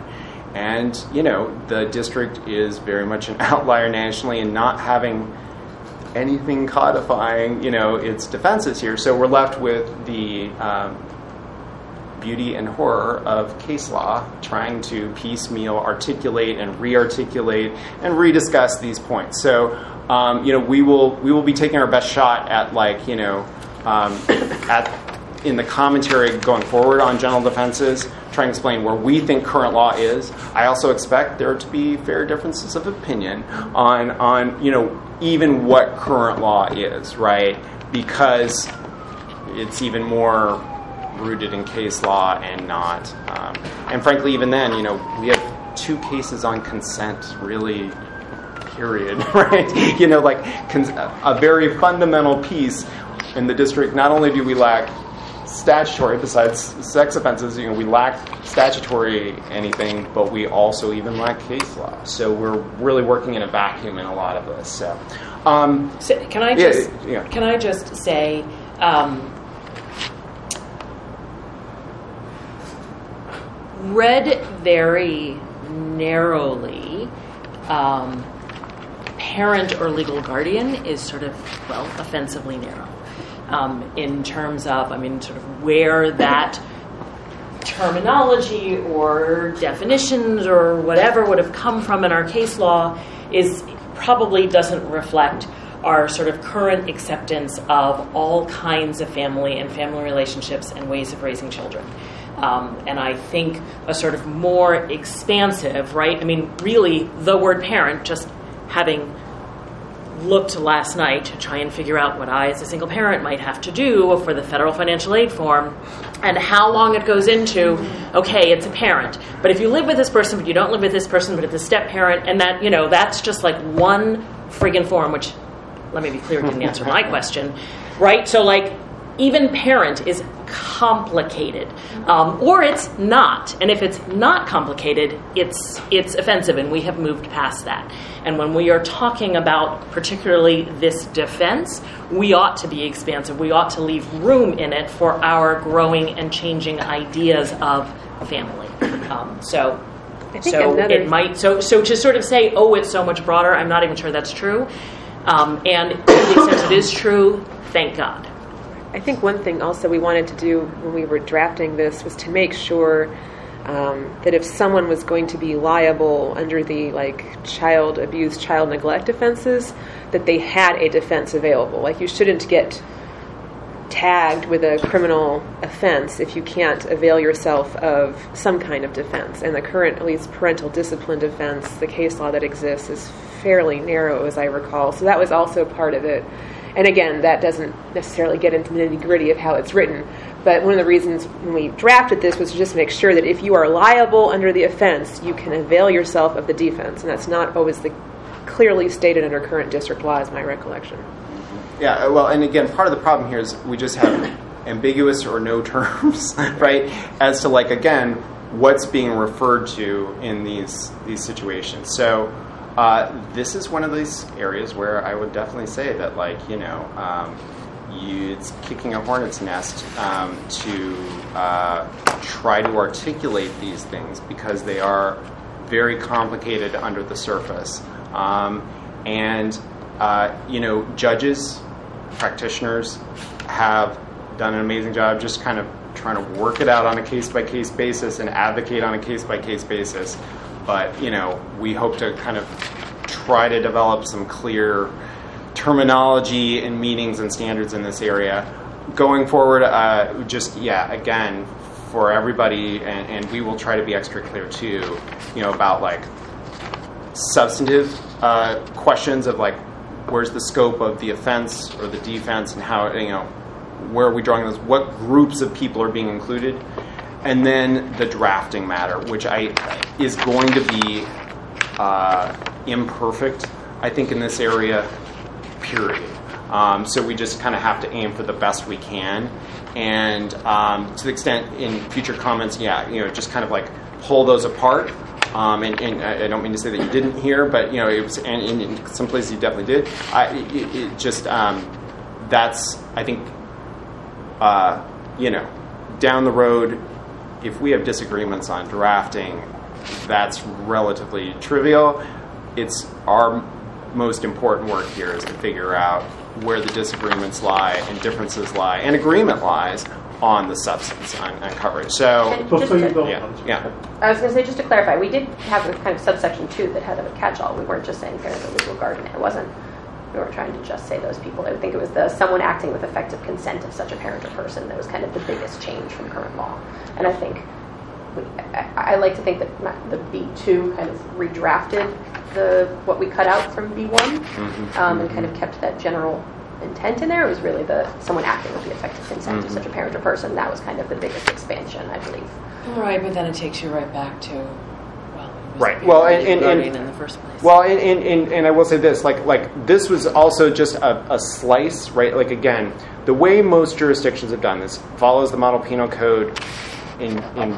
And, you know, the district is very much an outlier nationally in not having anything codifying, you know, its defenses here. So we're left with the um, beauty and horror of case law, trying to piecemeal articulate and re-articulate and rediscuss these points. So, um, you know, we will we will be taking our best shot at, like, you know, um, at in the commentary going forward on general defenses, trying to explain where we think current law is. I also expect there to be fair differences of opinion on, on you know, even what current law is, right? Because it's even more rooted in case law and not. Um, and frankly, even then, you know, we have two cases on consent, really, period, right? You know, like cons- a very fundamental piece in the district. Not only do we lack statutory, besides sex offenses, you know, we lack statutory anything, but we also even lack case law. So we're really working in a vacuum in a lot of this. So, um, so can I just yeah, yeah. can I just say, um, read very narrowly, um, parent or legal guardian is sort of, well, offensively narrow. Um, in terms of, I mean, sort of where that terminology or definitions or whatever would have come from in our case law is probably doesn't reflect our sort of current acceptance of all kinds of family and family relationships and ways of raising children. Um, and I think a sort of more expansive, right? I mean, really, the word parent, just having looked last night to try and figure out what I, as a single parent, might have to do for the federal financial aid form, and how long it goes into, okay, it's a parent. But if you live with this person, but you don't live with this person, but it's a step parent, and that, you know, that's just like one friggin' form, which, let me be clear, didn't answer my question, right? So, like, even parent is complicated, um, or it's not. And if it's not complicated, it's it's offensive, and we have moved past that. And when we are talking about particularly this defense, we ought to be expansive. We ought to leave room in it for our growing and changing ideas of family. Um, so, I think so another- it might. So, so to sort of say, oh, it's so much broader, I'm not even sure that's true. Um, and to the extent it is true, thank God. I think one thing also we wanted to do when we were drafting this was to make sure um, that if someone was going to be liable under the like child abuse, child neglect offenses, that they had a defense available. Like, you shouldn't get tagged with a criminal offense if you can't avail yourself of some kind of defense. And the current, at least parental discipline defense, the case law that exists, is fairly narrow, as I recall. So that was also part of it. And again, that doesn't necessarily get into the nitty-gritty of how it's written. But one of the reasons when we drafted this was to just make sure that if you are liable under the offense, you can avail yourself of the defense. And that's not always the clearly stated under current district law, is my recollection. Yeah, well, and again, part of the problem here is we just have ambiguous or no terms, right, as to, like, again, what's being referred to in these these situations. So uh, this is one of these areas where I would definitely say that, like, you know, um, you, it's kicking a hornet's nest um, to uh, try to articulate these things, because they are very complicated under the surface. Um, and, uh, you know, judges, practitioners have done an amazing job just kind of trying to work it out on a case-by-case basis and advocate on a case-by-case basis. But, you know, we hope to kind of try to develop some clear terminology and meanings and standards in this area. Going forward, uh, just, yeah, again, for everybody, and, and we will try to be extra clear too, you know, about, like, substantive uh, questions of, like, where's the scope of the offense or the defense, and how, you know, where are we drawing those, what groups of people are being included, and then the drafting matter, which I is going to be uh, imperfect, I think, in this area, period. Um, so we just kind of have to aim for the best we can, and um, to the extent in future comments, yeah, you know, just kind of like pull those apart. Um, and, and I don't mean to say that you didn't hear, but, you know, it was, and, and in some places you definitely did. I, it, it just um, that's, I think, uh, you know, down the road, if we have disagreements on drafting, that's relatively trivial. It's our most important work here is to figure out where the disagreements lie and differences lie and agreement lies on the substance, on, on coverage. So, And Before just you to- go yeah, on. yeah. I was going to say, just to clarify, we did have a kind of subsection two that had a catch-all. We weren't just saying parent or legal guardian. It wasn't, we weren't trying to just say those people. I think it was the someone acting with effective consent of such a parent or person that was kind of the biggest change from current law. And I think, we, I, I like to think that my- the B two kind of redrafted the what we cut out from B one Mm-hmm. um, and kind of kept that general intent in there. It was really the someone acting with the effective consent Mm-hmm. of such a parent or person. That was kind of the biggest expansion, I believe. Right, but then it takes you right back to, well, it was Right. the Well, parent and- and- guardian and- in the first place. Well, and, and, and, and I will say this, like like this was also just a, a slice, right? Like again, the way most jurisdictions have done this follows the Model Penal Code in in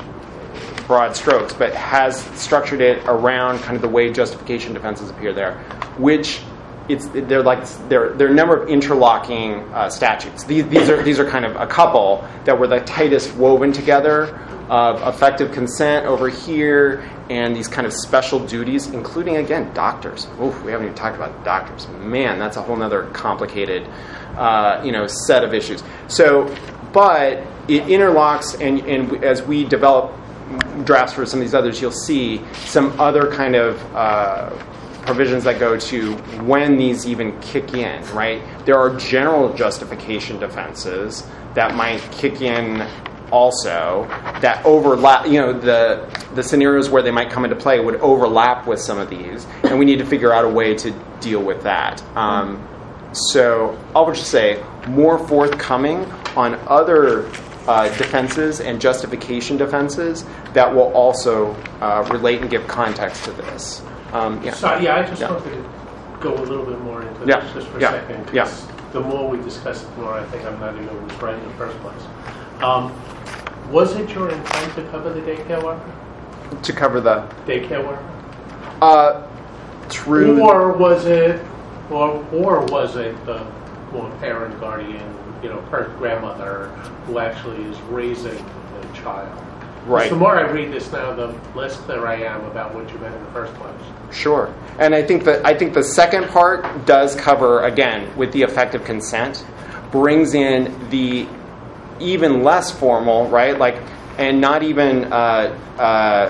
broad strokes, but has structured it around kind of the way justification defenses appear there, which it's they're like they're they're a number of interlocking uh, statutes. These these are these are kind of a couple that were the tightest woven together of effective consent over here and these kind of special duties, including again doctors. Oof, we haven't even talked about doctors. Man, that's a whole nother complicated uh, you know set of issues. So, but it interlocks, and and as we develop drafts for some of these others, you'll see some other kind of uh, provisions that go to when these even kick in, right? There are general justification defenses that might kick in also that overlap, you know, the the scenarios where they might come into play would overlap with some of these, and we need to figure out a way to deal with that. Um, so I'll just say more forthcoming on other uh, defenses and justification defenses that will also uh, relate and give context to this. Um, yeah. So, yeah, I just Yeah. wanted to go a little bit more into Yeah. this just for a Yeah. second. 'Cause Yeah. the more we discuss it, the more I think I'm not even was right in the first place. Um, was it your intent to cover the daycare worker? To cover the Daycare worker? uh, through Or was it, or, or was it the more parent, guardian, you know, per grandmother who actually is raising the child? 'Cause Right. The more I read this now, the less clear I am about what you meant in the first place. Sure, and I think that I think the second part does cover again with the effective consent, brings in the even less formal, right? Like, and not even uh, uh,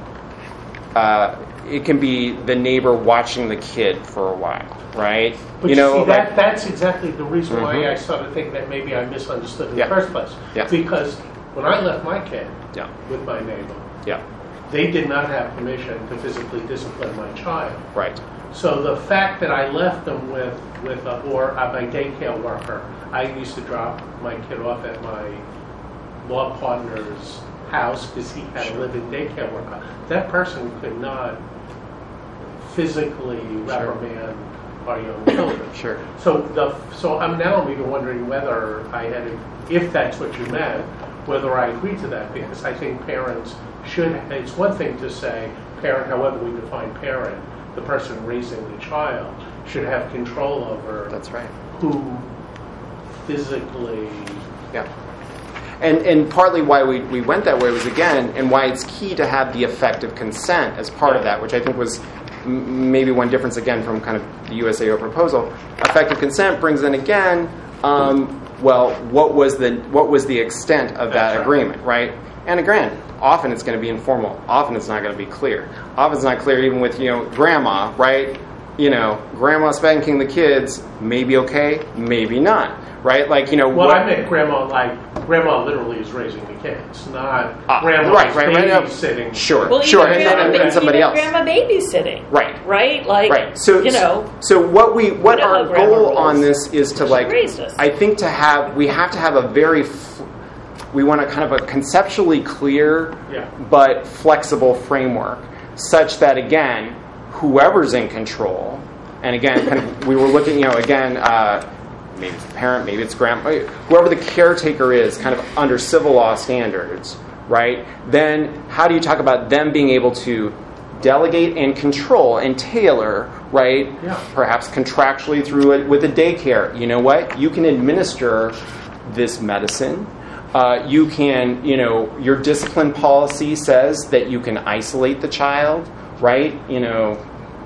uh, it can be the neighbor watching the kid for a while, right? But you, know, see, that, like- that's exactly the reason why Mhm. I started thinking that maybe I misunderstood in Yeah. the first place. Yeah. Because when I left my kid yeah, with my neighbor, yeah, they did not have permission to physically discipline my child. right, So the fact that I left them with, with a, or uh, my daycare worker, I used to drop my kid off at my law partner's house because he had a living daycare worker. That person could not physically reprimand our young children. sure. So the so I'm now I'm even wondering whether I had, if that's what you meant, whether I agreed to that, because I think parents should. It's one thing to say parent, however we define parent, the person raising the child should have control over That's right. who physically. Yeah. And and partly why we, we went that way was, again, and why it's key to have the effective consent as part of that, which I think was m- maybe one difference, again, from kind of the U S A O proposal. Effective consent brings in, again, um, well, what was the what was the extent of that That's right. agreement, right? And again, often it's going to be informal. Often it's not going to be clear. Often it's not clear even with, you know, grandma, right? You know, grandma spanking the kids, maybe okay, maybe not. Right, like you know. Well, what, I meant grandma, like grandma literally is raising the kids, not Ah, grandma right, right, right, no. babysitting. Sure, Well, sure, even and, then grandma, and somebody even else. grandma babysitting. Right. Right? Like, Right. So you know. So what we what know our how grandma goal rolls. on this is to She like. raised us. I think to have we have to have a very. F- we want a kind of a conceptually clear, Yeah. but flexible framework, such that again, whoever's in control, and again, kind of, we were looking, you know, again. Uh, Maybe it's the parent, maybe it's grandma, whoever the caretaker is, kind of under civil law standards, right? Then how do you talk about them being able to delegate and control and tailor, right? Yeah. Perhaps contractually through it with a daycare. You know what? You can administer this medicine, Uh, you can, you know, your discipline policy says that you can isolate the child, right? You know,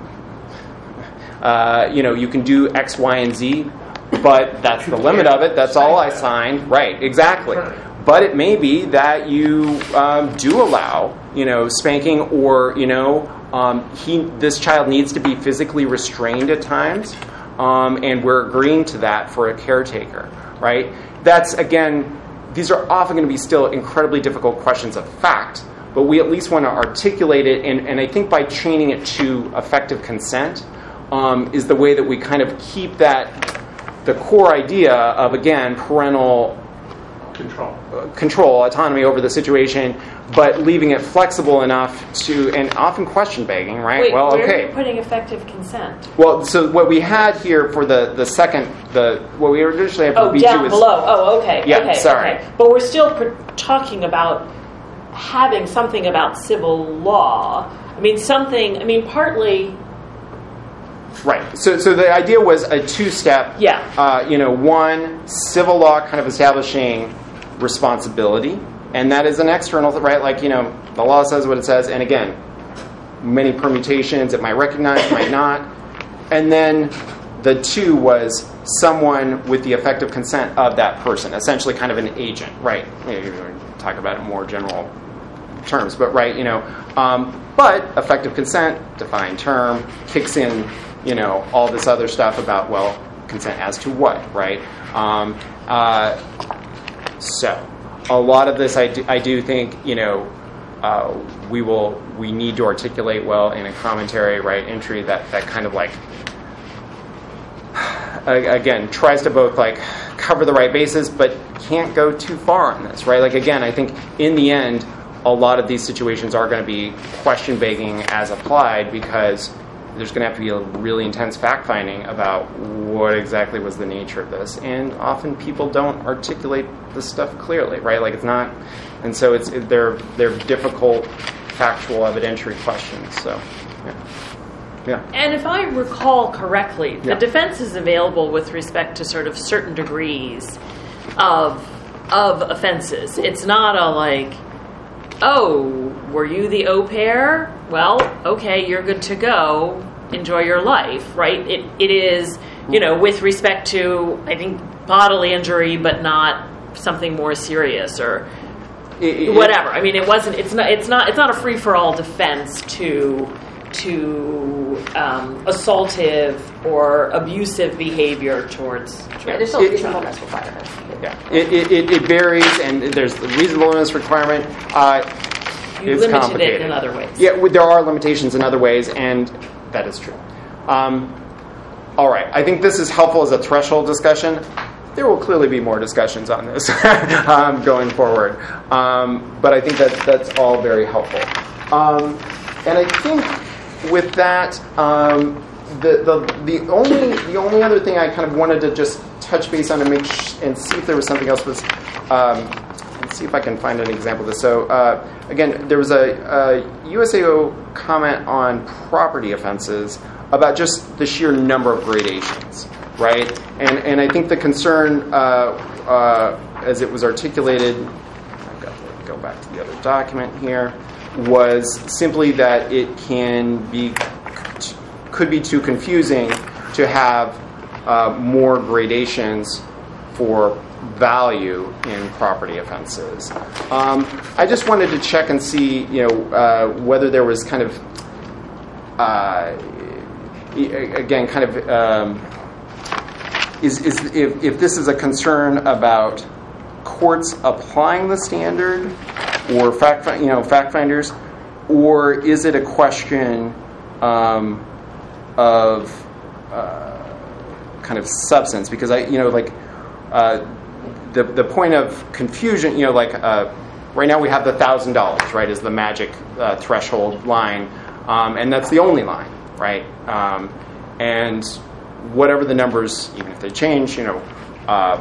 uh, you know, you can do X, Y, and Z, but that's the limit of it. That's all I signed. Right, exactly. But it may be that you um, do allow, you know, spanking, or, you know, um, he, this child needs to be physically restrained at times, um, and we're agreeing to that for a caretaker, right? That's, again, these are often going to be still incredibly difficult questions of fact, but we at least want to articulate it, and, and I think by chaining it to effective consent um, is the way that we kind of keep that, the core idea of, again, parental Control. uh, control, autonomy over the situation, but leaving it flexible enough to, and often question begging, right? Wait, well, where okay. are you putting effective consent? Well, so what we had here for the, the second, the what we originally had for Oh, B two down was, below. Oh, okay. Yeah, okay, sorry. Okay. But we're still pr- talking about having something about civil law. I mean, something, I mean, partly... right. So so the idea was a two-step, Yeah. uh, you know, one, civil law kind of establishing responsibility, and that is an external, right? Like, you know, the law says what it says, and again, many permutations, it might recognize, might not. And then the two was someone with the effective consent of that person, essentially kind of an agent, right? Maybe we'll talk about it in more general terms, but right, you know, um, but effective consent, defined term, kicks in, you know, all this other stuff about, well, consent as to what, right? Um, uh, so, a lot of this, I do, I do think, you know, uh, we will, we need to articulate well in a commentary, right, entry that, that kind of like, again, tries to both like cover the right bases, but can't go too far on this, right? Like, again, I think in the end, a lot of these situations are going to be question begging as applied, because there's going to have to be a really intense fact-finding about what exactly was the nature of this. And often people don't articulate this stuff clearly, right? Like, it's not, and so it's it, they're they're difficult factual evidentiary questions. So, yeah. Yeah. And if I recall correctly, the Yeah. defense is available with respect to sort of certain degrees of of offenses. It's not a like, oh, were you the au pair? Well, okay, you're good to go. Enjoy your life, right? It it is, you know, with respect to, I think, bodily injury, but not something more serious or It, it, whatever. I mean, it wasn't. It's not. It's not. It's not a free for all defense to to um, assaultive or abusive behavior towards. towards Yeah, there's still It- reasonableness requirement. Yeah, it, it, it, it varies, and there's the reasonableness requirement. Uh, You it's limited complicated. it in other ways. Yeah, well, there are limitations in other ways, and that is true. Um, all right, I think this is helpful as a threshold discussion. There will clearly be more discussions on this um, going forward, um, but I think that that's all very helpful. Um, and I think with that, um, the, the the only the only other thing I kind of wanted to just touch base on and make sh- and see if there was something else was. Um, let's see if I can find an example of this. So uh, again, there was a, a U S A O comment on property offenses about just the sheer number of gradations, right? And and I think the concern, uh, uh, as it was articulated, I've got to go back to the other document here, was simply that it can be could be too confusing to have uh, more gradations for value in property offenses. Um, I just wanted to check and see, you know, uh, whether there was kind of, uh, again, kind of, um, is is if, if this is a concern about courts applying the standard, or fact, you know, fact finders, or is it a question um, of uh, kind of substance? Because I, you know, like. Uh, The the point of confusion, you know, like uh, right now we have the thousand dollars, right, is the magic uh, threshold line, um, and that's the only line, right? Um, and whatever the numbers, even if they change, you know, uh,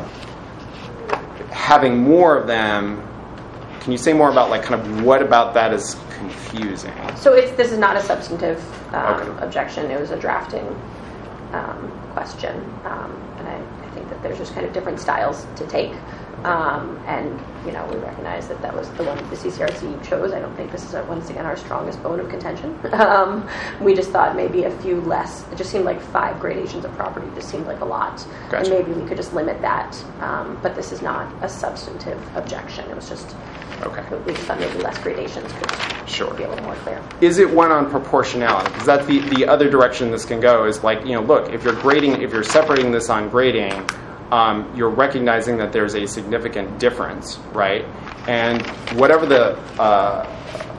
having more of them. Can you say more about like kind of what about that is confusing? So it's this is not a substantive um, Okay. objection. It was a drafting um, question, um, and I, I think that there's just kind of different styles to take Um, and, you know, we recognize that that was the one the C C R C chose. I don't think this is, uh, once again, our strongest bone of contention. um, we just thought maybe a few less. It just seemed like five gradations of property just seemed like a lot. Gotcha. And maybe we could just limit that. Um, but this is not a substantive objection. It was just, Okay. we just thought maybe less gradations could Sure. be a little more clear. Is it one on proportionality? Because that's the, the other direction this can go is like, you know, look, if you're grading, if you're separating this on grading, um, you're recognizing that there's a significant difference, right? And whatever the uh,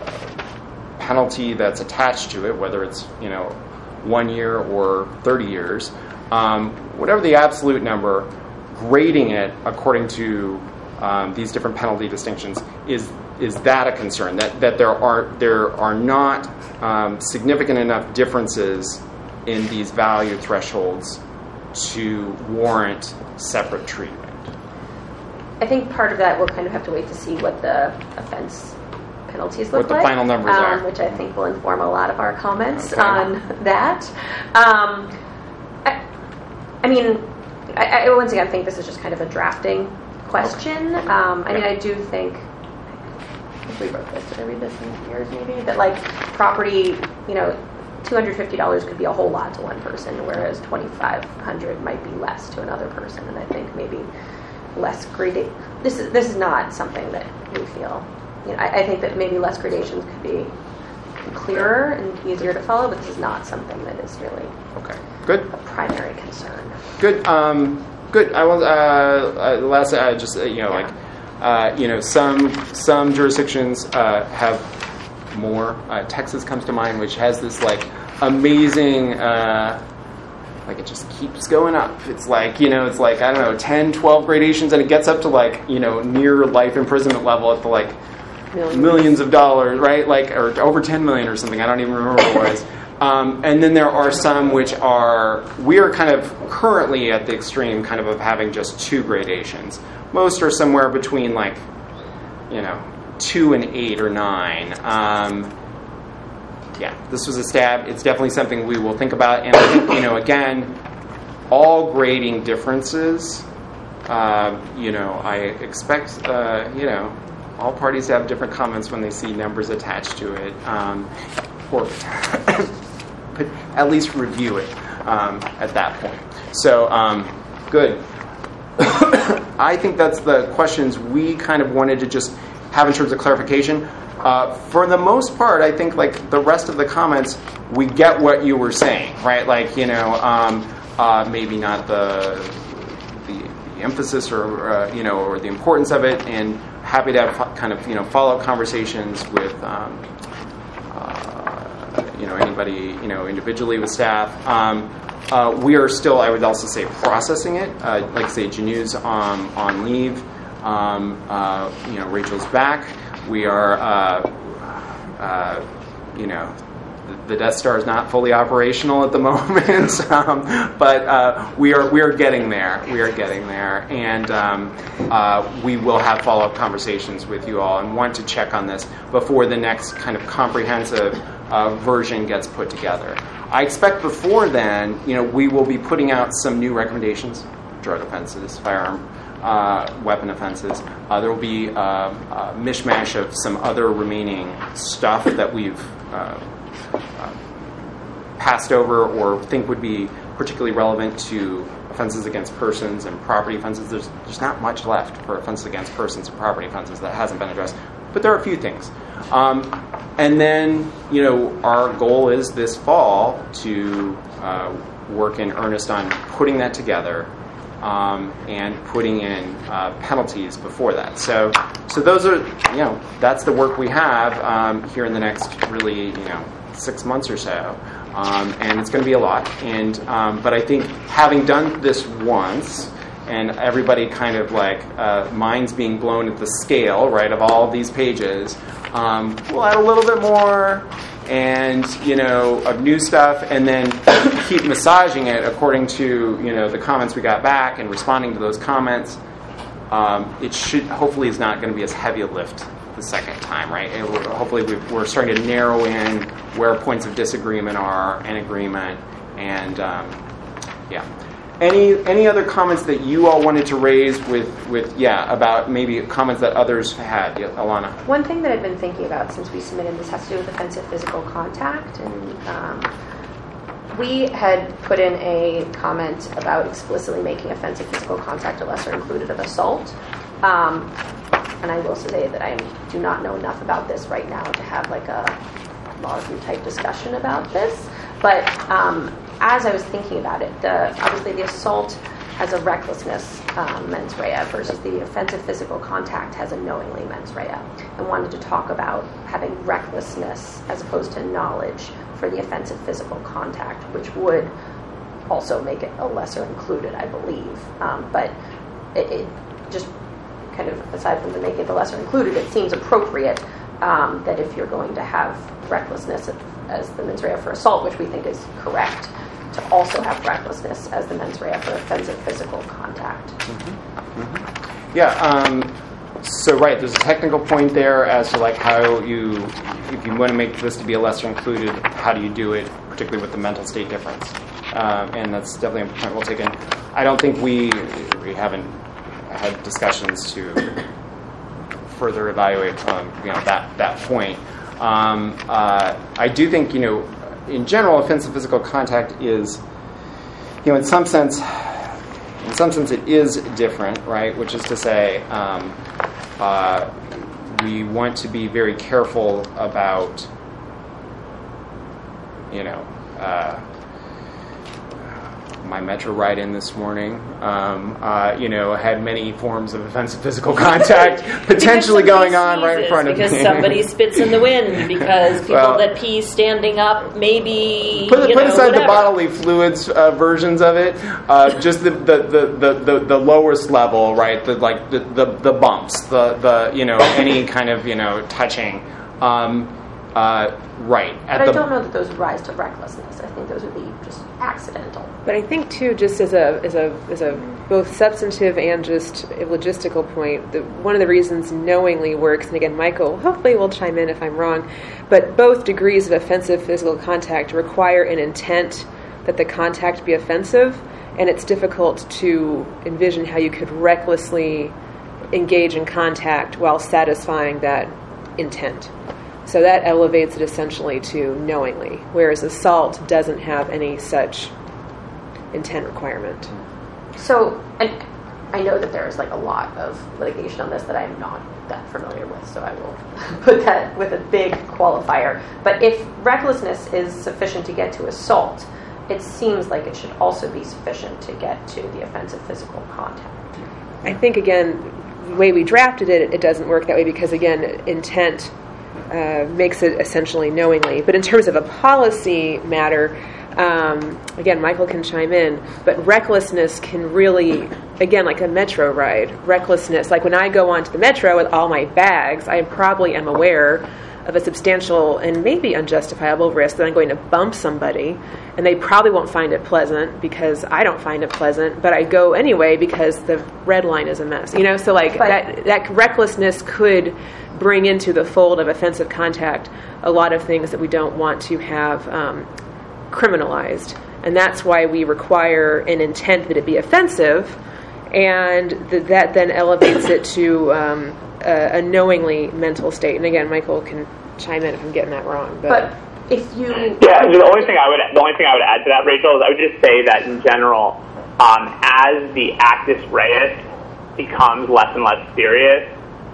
penalty that's attached to it, whether it's, you know, one year or thirty years, um, whatever the absolute number, grading it according to um, these different penalty distinctions is is that a concern that that there are there are not um, significant enough differences in these value thresholds to warrant separate treatment? I think part of that we'll kind of have to wait to see what the offense penalties look What the like. final numbers um, are. Which I think will inform a lot of our comments Okay. on that. Um, I, I mean, I, I once again think this is just kind of a drafting question. Um, I mean, I do think, I think we wrote this, did I read this in yours maybe? That like property, you know, two hundred fifty dollars could be a whole lot to one person, whereas twenty-five hundred dollars might be less to another person. And I think maybe less gradation. This is this is not something that we feel. You know, I, I think that maybe less gradations could be clearer and easier to follow, but this is not something that is really Okay, good. a primary concern. Good. Um, good. I was uh, uh, last. Uh, just uh, you know, like uh, you know, some some jurisdictions uh, have more. Uh, Texas comes to mind, which has this like amazing. Uh, like it just keeps going up. It's like, you know, it's like, I don't know, ten, twelve gradations, and it gets up to like, you know, near life imprisonment level at the like Millions. millions of dollars, right? Like, or over ten million or something. I don't even remember what it was. Um, and then there are some which are, we are kind of currently at the extreme kind of of having just two gradations. Most are somewhere between like, you know, two and eight or nine. Um, yeah, this was a stab. It's definitely something we will think about. And I think, you know, again, all grading differences, uh, you know, I expect, uh, you know, all parties to have different comments when they see numbers attached to it. Um, or but at least review it um, at that point. So, um, good. I think that's the questions we kind of wanted to just have in terms of clarification. Uh, for the most part, I think like the rest of the comments, we get what you were saying, right? Like, you know, um, uh, maybe not the, the the emphasis or uh, you know, or the importance of it, and happy to have kind of, you know, follow-up conversations with um, uh, you know, anybody, you know, individually with staff. Um, uh, we are still, I would also say, processing it. Uh, like I say, Janu's on on leave. Um, uh, you know, Rachel's back. We are, uh, uh, you know, the, the Death Star is not fully operational at the moment, um, but uh, we are we are getting there. We are getting there, and um, uh, we will have follow-up conversations with you all, and want to check on this before the next kind of comprehensive uh, version gets put together. I expect before then, you know, we will be putting out some new recommendations: drug offenses, firearm. Uh, weapon offenses. Uh, there will be uh, a mishmash of some other remaining stuff that we've uh, uh, passed over or think would be particularly relevant to offenses against persons and property offenses. There's, there's not much left for offenses against persons and property offenses that hasn't been addressed, but there are a few things. Um, and then, you know, our goal is this fall to uh, work in earnest on putting that together. Um, and putting in uh, penalties before that. So, so those are, you know, that's the work we have um, here in the next really, you know, six months or so, um, and it's going to be a lot. And um, but I think having done this once, and everybody kind of like uh, minds being blown at the scale, right, of all of these pages, um, we'll add a little bit more. And, you know, of new stuff, and then keep massaging it according to, you know, the comments we got back and responding to those comments. Um, it should, hopefully, is not going to be as heavy a lift the second time, right? It, hopefully, we've, we're starting to narrow in where points of disagreement are and agreement, and um, yeah. any any other comments that you all wanted to raise with, with yeah, about maybe comments that others had? Yeah, Alana. One thing that I've been thinking about since we submitted this has to do with offensive physical contact. And um, we had put in a comment about explicitly making offensive physical contact a lesser included of assault. Um, and I will say that I do not know enough about this right now to have like a law review type discussion about this. But um, as I was thinking about it, the, obviously the assault has a recklessness um, mens rea versus the offensive physical contact has a knowingly mens rea. And wanted to talk about having recklessness as opposed to knowledge for the offensive physical contact, which would also make it a lesser included, I believe. Um, but it, it just kind of, aside from the making it the lesser included, it seems appropriate um, that if you're going to have recklessness as the mens rea for assault, which we think is correct, to also have recklessness as the mens rea for offensive physical contact. Mm-hmm. Mm-hmm. Yeah. Um, so right, there's a technical point there as to like how you, if you want to make this to be a lesser included, how do you do it, particularly with the mental state difference, um, and that's definitely a point we'll take in. I don't think we we haven't had discussions to further evaluate um, you know that that point. Um, uh, I do think, you know, in general, offensive physical contact is, you know, in some sense, in some sense, it is different, right? Which is to say, um, uh, we want to be very careful about, you know, uh, my metro ride in this morning, um, uh, you know, had many forms of offensive physical contact potentially going on right in front of because me. Because somebody spits in the wind, because people well, that pee standing up, maybe, Put, you put know, aside whatever. the bodily fluids uh, versions of it, uh, just the the, the, the, the the lowest level, right? The like the, the, the bumps, the, the you know, any kind of, you know, touching. Um, uh, right. At but I the, don't know that those rise to recklessness. I think those would be just accidental. But I think too, just as a as a as a both substantive and just a logistical point, the, one of the reasons knowingly works, and again, Michael hopefully will chime in if I'm wrong, but both degrees of offensive physical contact require an intent that the contact be offensive, and it's difficult to envision how you could recklessly engage in contact while satisfying that intent. So that elevates it essentially to knowingly, whereas assault doesn't have any such intent requirement. So, and I know that there's like a lot of litigation on this that I'm not that familiar with, so I will put that with a big qualifier. But if recklessness is sufficient to get to assault, it seems like it should also be sufficient to get to the offensive physical contact. I think, again, the way we drafted it, it doesn't work that way because, again, intent Uh, makes it essentially knowingly. But in terms of a policy matter, um, again, Michael can chime in, but recklessness can really, again, like a metro ride, recklessness, like when I go onto the metro with all my bags, I probably am aware of a substantial and maybe unjustifiable risk that I'm going to bump somebody, and they probably won't find it pleasant because I don't find it pleasant, but I go anyway because the red line is a mess. You know, so like but, that, that recklessness could bring into the fold of offensive contact a lot of things that we don't want to have um, criminalized. And that's why we require an intent that it be offensive, and th- that then elevates it to um, a, a knowingly mental state. And again, Michael can chime in if I'm getting that wrong. But, but if you... Yeah, the only thing I would the only thing I would add to that, Rachel, is I would just say that in general, um, as the actus reus becomes less and less serious,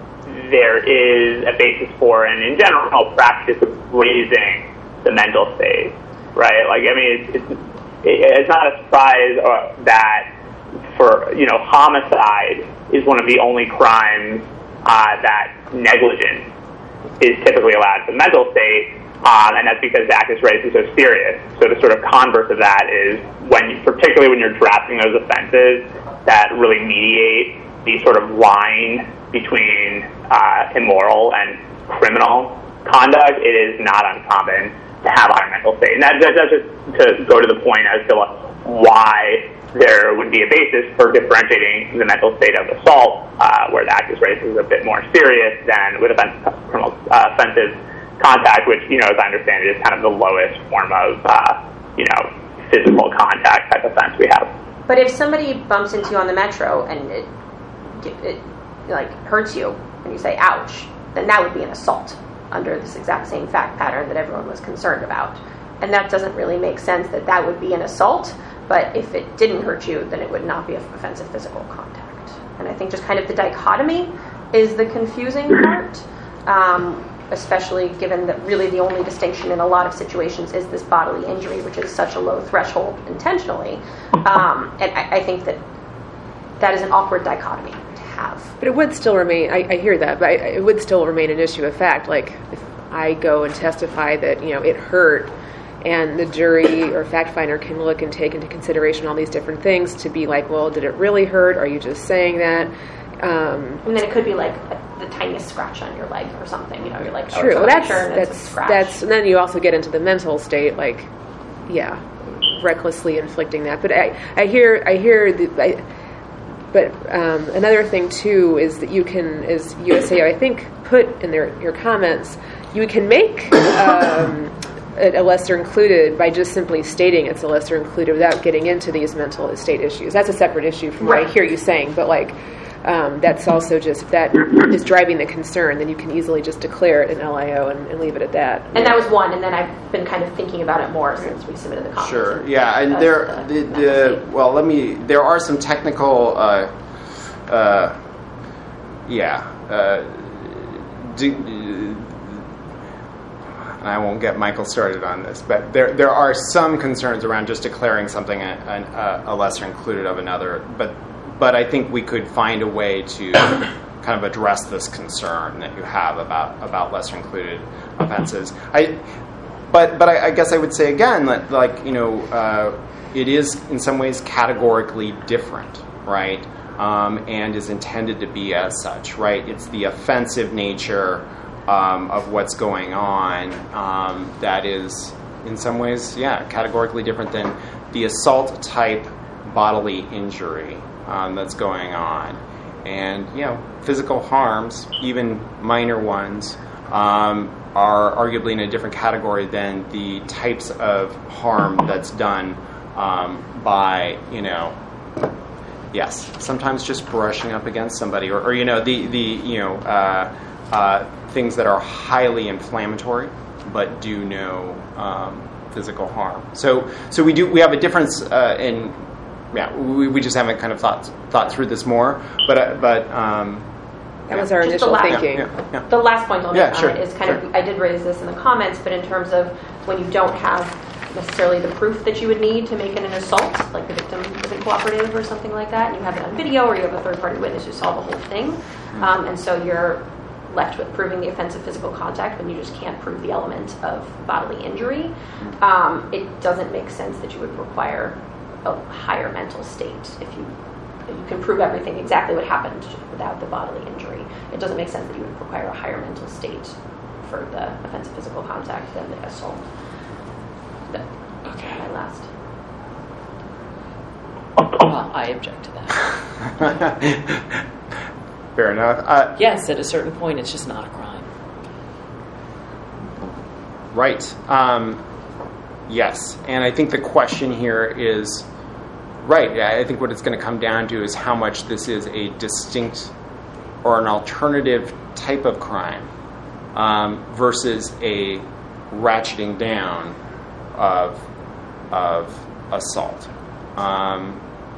there is a basis for, and in general, practice of raising the mental state, right? Like, I mean, it's, it's, it's not a surprise uh, that for, you know, homicide is one of the only crimes uh, that negligence is typically allowed for the mental state, um, and that's because the actus reus is so serious. So the sort of converse of that is when, you, particularly when you're drafting those offenses that really mediate the sort of line between uh, immoral and criminal conduct, it is not uncommon to have higher mental state. And that, that, that's just to go to the point as to why there would be a basis for differentiating the mental state of assault, uh, where the actus reus is a bit more serious than with offensive, criminal, uh, offensive contact, which, you know, as I understand it, is kind of the lowest form of, uh, you know, physical contact type offense we have. But if somebody bumps into you on the metro and it, it like hurts you and you say ouch, then that would be an assault under this exact same fact pattern that everyone was concerned about. And that doesn't really make sense that that would be an assault, but if it didn't hurt you, then it would not be offensive physical contact. And I think just kind of the dichotomy is the confusing part, um, especially given that really the only distinction in a lot of situations is this bodily injury, which is such a low threshold intentionally. Um, and I, I think that that is an awkward dichotomy to have. But it would still remain, I, I hear that, but I, it would still remain an issue of fact. Like, if I go and testify that, you know, it hurt, and the jury or fact finder can look and take into consideration all these different things to be like, well, did it really hurt? Are you just saying that? Um, and then it could be like a, the tiniest scratch on your leg or something. You know, you're like, oh, true. Well, that's sure, that's that's. And then you also get into the mental state, like, yeah, recklessly inflicting that. But I, I hear, I hear the. I, but um, another thing too is that you can, as U S A O, I think, put in their your comments, you can make. Um, a lesser included by just simply stating it's a lesser included without getting into these mental state issues. That's a separate issue from what I hear you saying, but like um, that's also just, if that is driving the concern, then you can easily just declare it an L I O and, and leave it at that. And that was one, and then I've been kind of thinking about it more since we submitted the comments. Sure, and yeah, and there, the, the, well, let me, there are some technical, uh, uh, yeah, uh, do, and I won't get Michael started on this, but there there are some concerns around just declaring something a, a, a lesser included of another. But but I think we could find a way to kind of address this concern that you have about, about lesser included offenses. I but but I, I guess I would say again that, like, you know, uh, it is in some ways categorically different, right? Um, and is intended to be as such, right? It's the offensive nature Um, of what's going on um, that is, in some ways, yeah, categorically different than the assault-type bodily injury um, that's going on. And, you know, physical harms, even minor ones, um, are arguably in a different category than the types of harm that's done um, by, you know, yes, sometimes just brushing up against somebody, or, or you know, the, the you know, uh, uh, things that are highly inflammatory but do no um, physical harm. So, so we do we have a difference uh, in, yeah, we, we just haven't kind of thought thought through this more, but uh, but um, that yeah. was our Just initial the last, thinking. Yeah, yeah, yeah. The last point I'll make Yeah, on sure, it is kind sure. of, I did raise this in the comments, but in terms of when you don't have necessarily the proof that you would need to make it an assault, like the victim isn't cooperative or something like that, and you have it on video or you have a third-party witness who saw the whole thing, um, and so you're left with proving the offensive physical contact when you just can't prove the element of bodily injury. Um, it doesn't make sense that you would require a higher mental state if you if you can prove everything exactly what happened without the bodily injury. It doesn't make sense that you would require a higher mental state for the offensive physical contact than the assault. But, okay, my last. Well, I object to that. Fair enough. Uh, Yes, at a certain point, it's just not a crime. Right. Um, yes. And I think the question here is, right, I think what it's going to come down to is how much this is a distinct or an alternative type of crime um, versus a ratcheting down of, of assault. Um,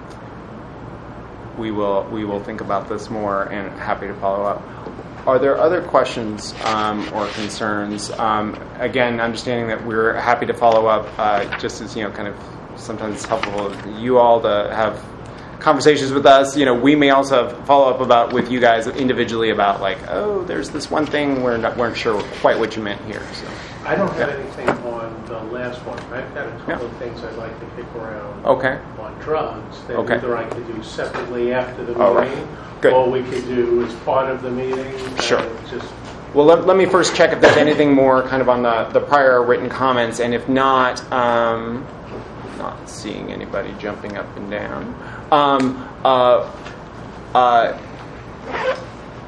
we will we will think about this more and happy to follow up. Are there other questions um, or concerns? Um, again, understanding that we're happy to follow up, uh, just as, you know, kind of sometimes it's helpful for you all to have conversations with us. You know, we may also have follow up about with you guys individually about, like, oh, there's this one thing we're not weren't sure quite what you meant here. So I don't have yeah. anything on the last one. I've got a couple Yeah. of things I'd like to kick around Okay. on drugs that Okay. either I could do separately after the All right. meeting, Good. or we could do as part of the meeting. Sure. Uh, just Well, let, let me first check if there's anything more kind of on the, the prior written comments, and if not, um, not seeing anybody jumping up and down. Um, uh, uh,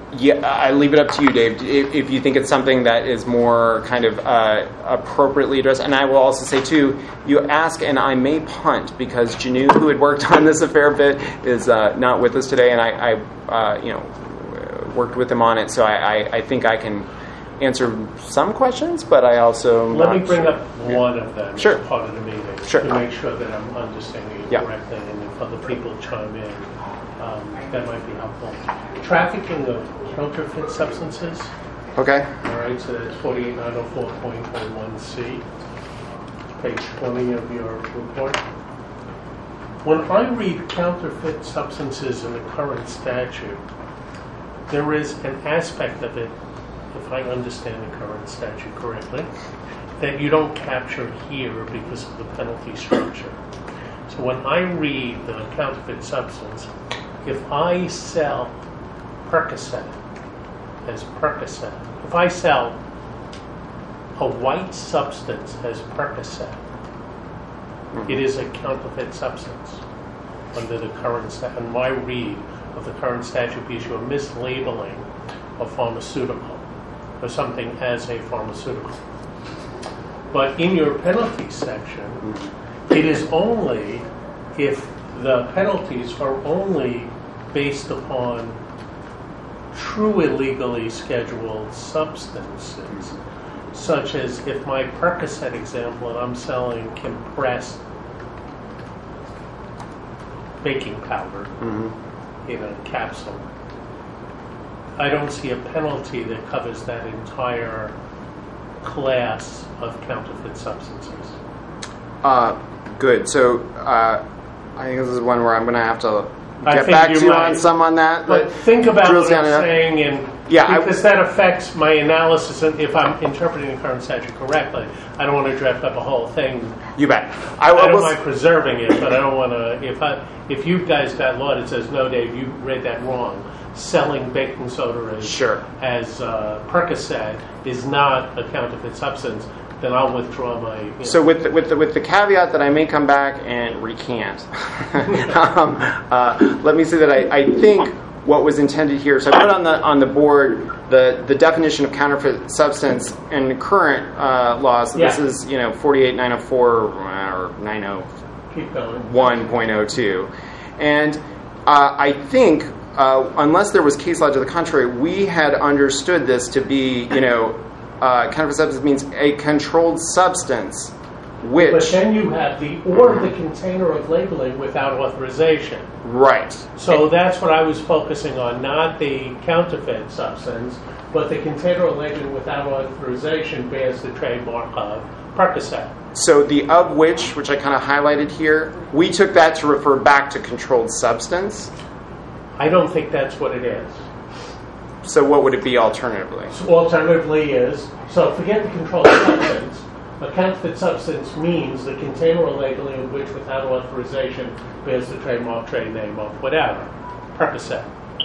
yeah, I leave it up to you, Dave, if, if you think it's something that is more kind of uh, appropriately addressed. And I will also say, too, you ask, and I may punt, because Janu, who had worked on this a fair bit, is uh, not with us today, and I, I uh, you know, worked with him on it, so I, I, I think I can answer some questions, but I also... Let me not bring sure. up one of them Sure. as part of the meeting Sure. to make sure that I'm understanding it Yeah. correctly, and if other people chime in, um, that might be helpful. Trafficking of counterfeit substances. Okay. All right, so that's forty-eight nine oh four point oh one C, page twenty of your report. When I read counterfeit substances in the current statute, there is an aspect of it, if I understand the current statute correctly, that you don't capture here because of the penalty structure. So when I read the counterfeit substance, if I sell Percocet as Percocet, if I sell a white substance as Percocet, mm-hmm. it is a counterfeit substance under the current statute. And my read of the current statute because you're mislabeling a pharmaceutical or something as a pharmaceutical. But in your penalty section, mm-hmm. it is only if the penalties are only based upon true illegally scheduled substances, such as if my Percocet example, and I'm selling compressed baking powder mm-hmm. in a capsule, I don't see a penalty that covers that entire class of counterfeit substances. Uh, good. So uh, I think this is one where I'm going to have to I get think back to you right. on some on that. But that think about drills what I'm down saying, and yeah, because I, that affects my analysis. And if I'm interpreting the current statute correctly, I don't want to draft up a whole thing. You bet. I, I, I don't will, mind preserving it, but I don't want to. If I, if you guys got law that says no, Dave, you read that wrong. Selling baking soda as sure. as uh, Percocet is not a counterfeit substance. Then I'll withdraw my. You know. So with the, with the, with the caveat that I may come back and recant, um, uh, let me say that I, I think what was intended here. So I put on the on the board the, the definition of counterfeit substance in current uh, law. So yeah. this is you know forty-eight nine oh four or nine oh one point oh two, and uh, I think uh, unless there was case law to the contrary, we had understood this to be you know. Uh, counterfeit substance means a controlled substance, which... But then you have the or the container of labeling without authorization. Right. So and, that's what I was focusing on, not the counterfeit substance, but the container of labeling without authorization bears the trademark of Percocet. So the of which, which I kind of highlighted here, we took that to refer back to controlled substance. I don't think that's what it is. So what would it be alternatively? So alternatively is, so forget the controlled substance. A counterfeit substance means the container or labeling of which without authorization bears the trademark, trade name of whatever. Percocet.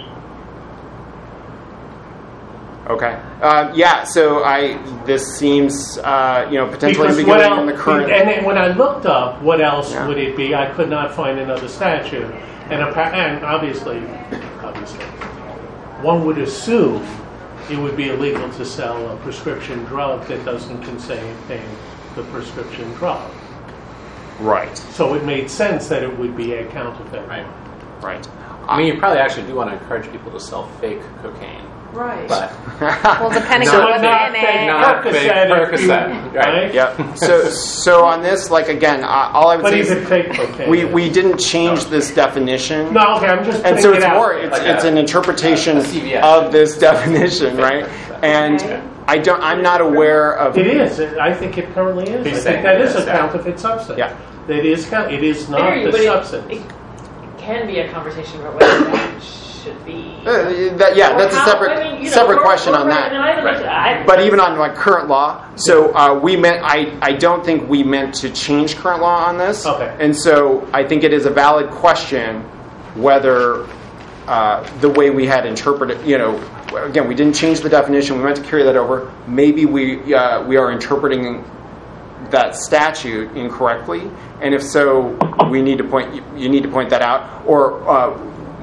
Okay. Uh, yeah, so I this seems, uh, you know, potentially Because beginning what in the else, current... And then when I looked up what else Yeah. would it be, I could not find another statute. And, appa- and obviously, obviously, one would assume it would be illegal to sell a prescription drug that doesn't contain the prescription drug. Right. So it made sense that it would be a counterfeit. Right. Right. I mean, you probably actually do want to encourage people to sell fake cocaine. Right. But Well, depending So on what's not in fake it. not fake Percocet, if you- Percocet, right? right? Yep. So so on this, like again, uh, all I would But say even is fake cocaine. we we didn't change this definition. No, okay, I'm just putting And so it it's out. more, it's, Like a- it's an interpretation a C V S. of this definition, right? And I don't, I'm not aware of. It is. It- I think it currently is. He's I saying think that it is is, a yeah. counterfeit substance. Yeah. It is. count- It is not I hear you, the but it- substance. It, can be a conversation about whether that should be. Uh, that, yeah, that's a How- separate I mean, you know, separate we're- question we're on right, and I that. looked at it, I- But even on like current law, so uh, we meant I, I don't think we meant to change current law on this. Okay. And so I think it is a valid question whether uh, the way we had interpreted, you know, again, we didn't change the definition. We meant to carry that over. Maybe we uh, we are interpreting that statute incorrectly, and if so, we need to point. You need to point that out. Or uh,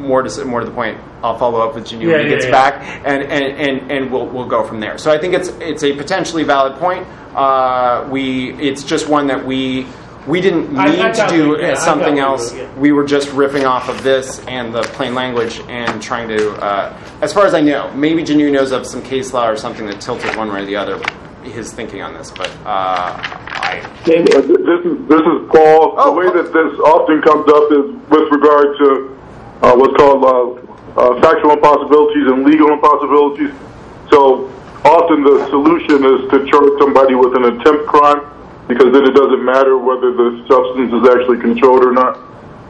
more to more to the point, I'll follow up with Janu Yeah, when he yeah, gets yeah. back, and, and, and, and we'll we'll go from there. So I think it's it's a potentially valid point. Uh, we it's just one that we we didn't I- need I to got do you, yeah, as I something got you, else. yeah. We were just riffing off of this and the plain language and trying to, uh, as far as I know, maybe Janu knows of some case law or something that tilted one way or the other. His thinking on this, but uh, I. Uh, This is this is Paul. Oh, the way oh. that this often comes up is with regard to uh, what's called uh, uh, factual impossibilities and legal impossibilities. So often the solution is to charge somebody with an attempt crime, because then it doesn't matter whether the substance is actually controlled or not.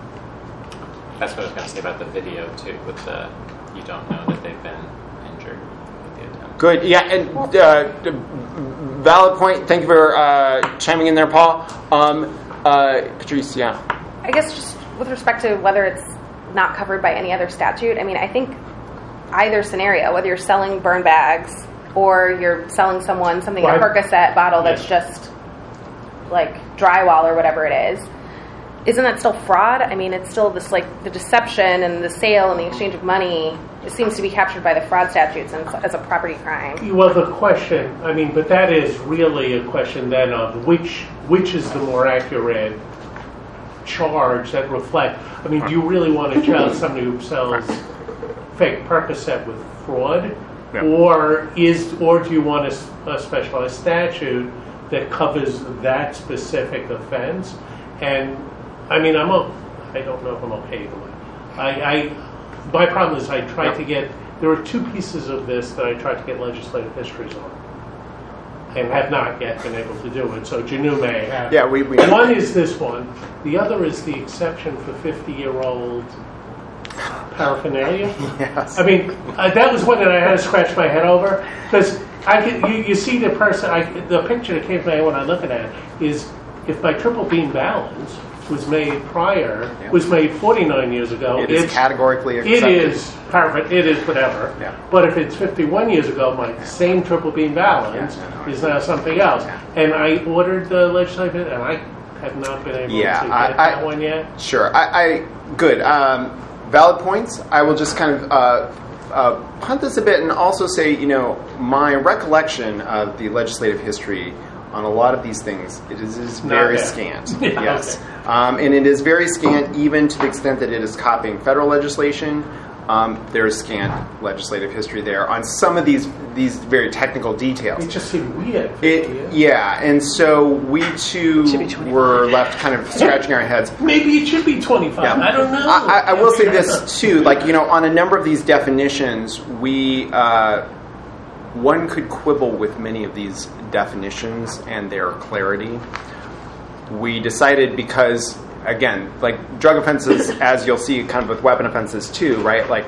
That's what I was going to say about the video too. With the you don't know that they've been injured with the attempt. Good. Yeah, and uh, valid point. Thank you for uh, chiming in there, Paul. Um, uh, Patrice, yeah. I guess just with respect to whether it's not covered by any other statute, I mean, I think either scenario, whether you're selling burn bags or you're selling someone something in a Right. Percocet bottle that's Yeah. just like drywall or whatever it is, isn't that still fraud? I mean, it's still this like the deception and the sale and the exchange of money. It seems to be captured by the fraud statutes and as a property crime. Well, the question, I mean, but that is really a question then of which which is the more accurate charge that reflect. I mean, do you really want to charge somebody who sells fake Percocet with fraud, Yeah. or is or do you want a, a specialized statute that covers that specific offense? And I mean, I'm o- I don't know if I'm okay either way. I, I my problem is I tried to get there are two pieces of this that I tried to get legislative histories on, and have not yet been able to do it. So Janu may have. Yeah, we- we- One is this one. The other is the exception for fifty-year-old paraphernalia. Yes. I mean, uh, that was one that I had to scratch my head over, because I could, you, you see the person. I, the picture that came to me when I look at it is if my triple beam balance was made prior, Yeah. was made forty-nine years ago. It is it's- categorically It accepted. is parapher- It is whatever. Yeah. But if it's fifty-one years ago, my same triple beam balance Yeah, I know. is now something else. Yeah. And I ordered the legislative, and I have not been able Yeah, to get I- that I- one yet. Sure. I, I good. Um, valid points. I will just kind of uh, uh, punt this a bit and also say, you know, my recollection of the legislative history on a lot of these things, it is, is Not very bad. scant. Yeah, Yes. okay. Um, and it is very scant even to the extent that it is copying federal legislation. Um, there is scant legislative history there on some of these these very technical details. It just seemed weird. It, yeah, and so we too Should be twenty-five. were left kind of scratching our heads. Maybe it should be twenty-five. Yeah. I don't know. I, I- I will say this too, like, you know, on a number of these definitions, we uh, one could quibble with many of these definitions and their clarity. We decided because, again, like drug offenses, as you'll see, kind of with weapon offenses too, right? Like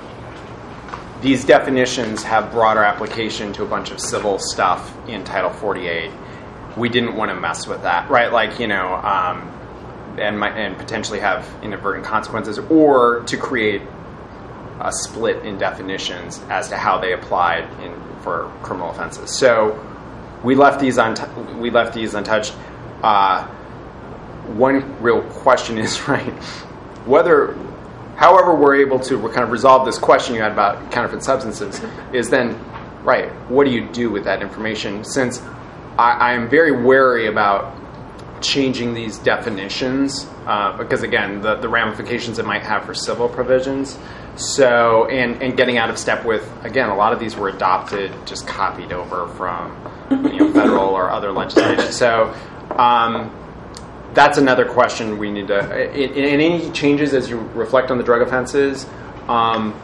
these definitions have broader application to a bunch of civil stuff in Title forty-eight. We didn't want to mess with that, right? Like, you know, um, and might, and potentially have inadvertent consequences, or to create a split in definitions as to how they applied in for criminal offenses. So we left these unt- we left these untouched. Uh, one real question is, right, whether, however we're able to kind of resolve this question you had about counterfeit substances, is then, right, what do you do with that information? Since I, I am very wary about changing these definitions, uh, because again, the, the ramifications it might have for civil provisions. So, and, and getting out of step with, again, a lot of these were adopted, just copied over from, you know, federal or other legislation. So, um, that's another question we need to, in, in any changes as you reflect on the drug offenses, um,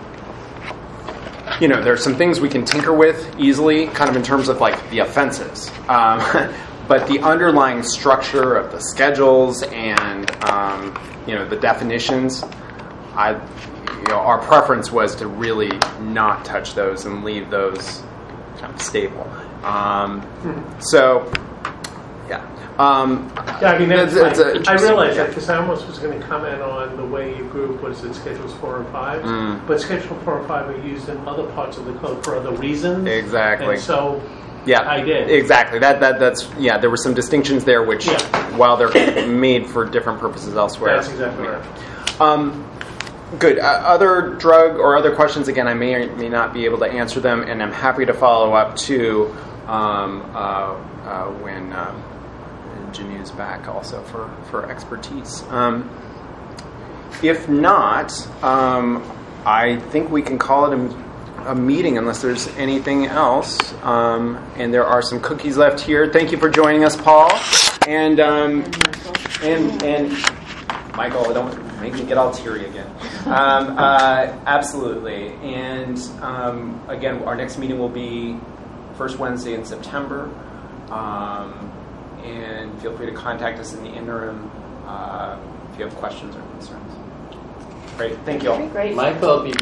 you know, there's some things we can tinker with easily, kind of in terms of like the offenses. Um, but the underlying structure of the schedules and, um, you know, the definitions, I, you know, our preference was to really not touch those and leave those kind of stable. Um, so, yeah. Um, Yeah, I mean, that's it's- it's fine. a- I realize that yeah. because I almost was going to comment on the way you group was it Schedules four and five, Mm. but Schedule four and five are used in other parts of the code for other reasons. Exactly. And so, Yeah, I did. Exactly. That that that's yeah. There were some distinctions there, which, Yeah. while they're made for different purposes elsewhere, that's exactly right. Um, Good. Uh, other drug or other questions, again, I may or may not be able to answer them, and I'm happy to follow up too um, uh, uh, when um, Janu's back also for, for expertise. Um, if not, um, I think we can call it a, a meeting unless there's anything else. Um, and there are some cookies left here. Thank you for joining us, Paul. And um, and and Michael, don't make me get all teary again. Um, uh, absolutely. And um, again, our next meeting will be first Wednesday in September. Um, and feel free to contact us in the interim uh, if you have questions or concerns. Great. Thank you all. Great. Michael, be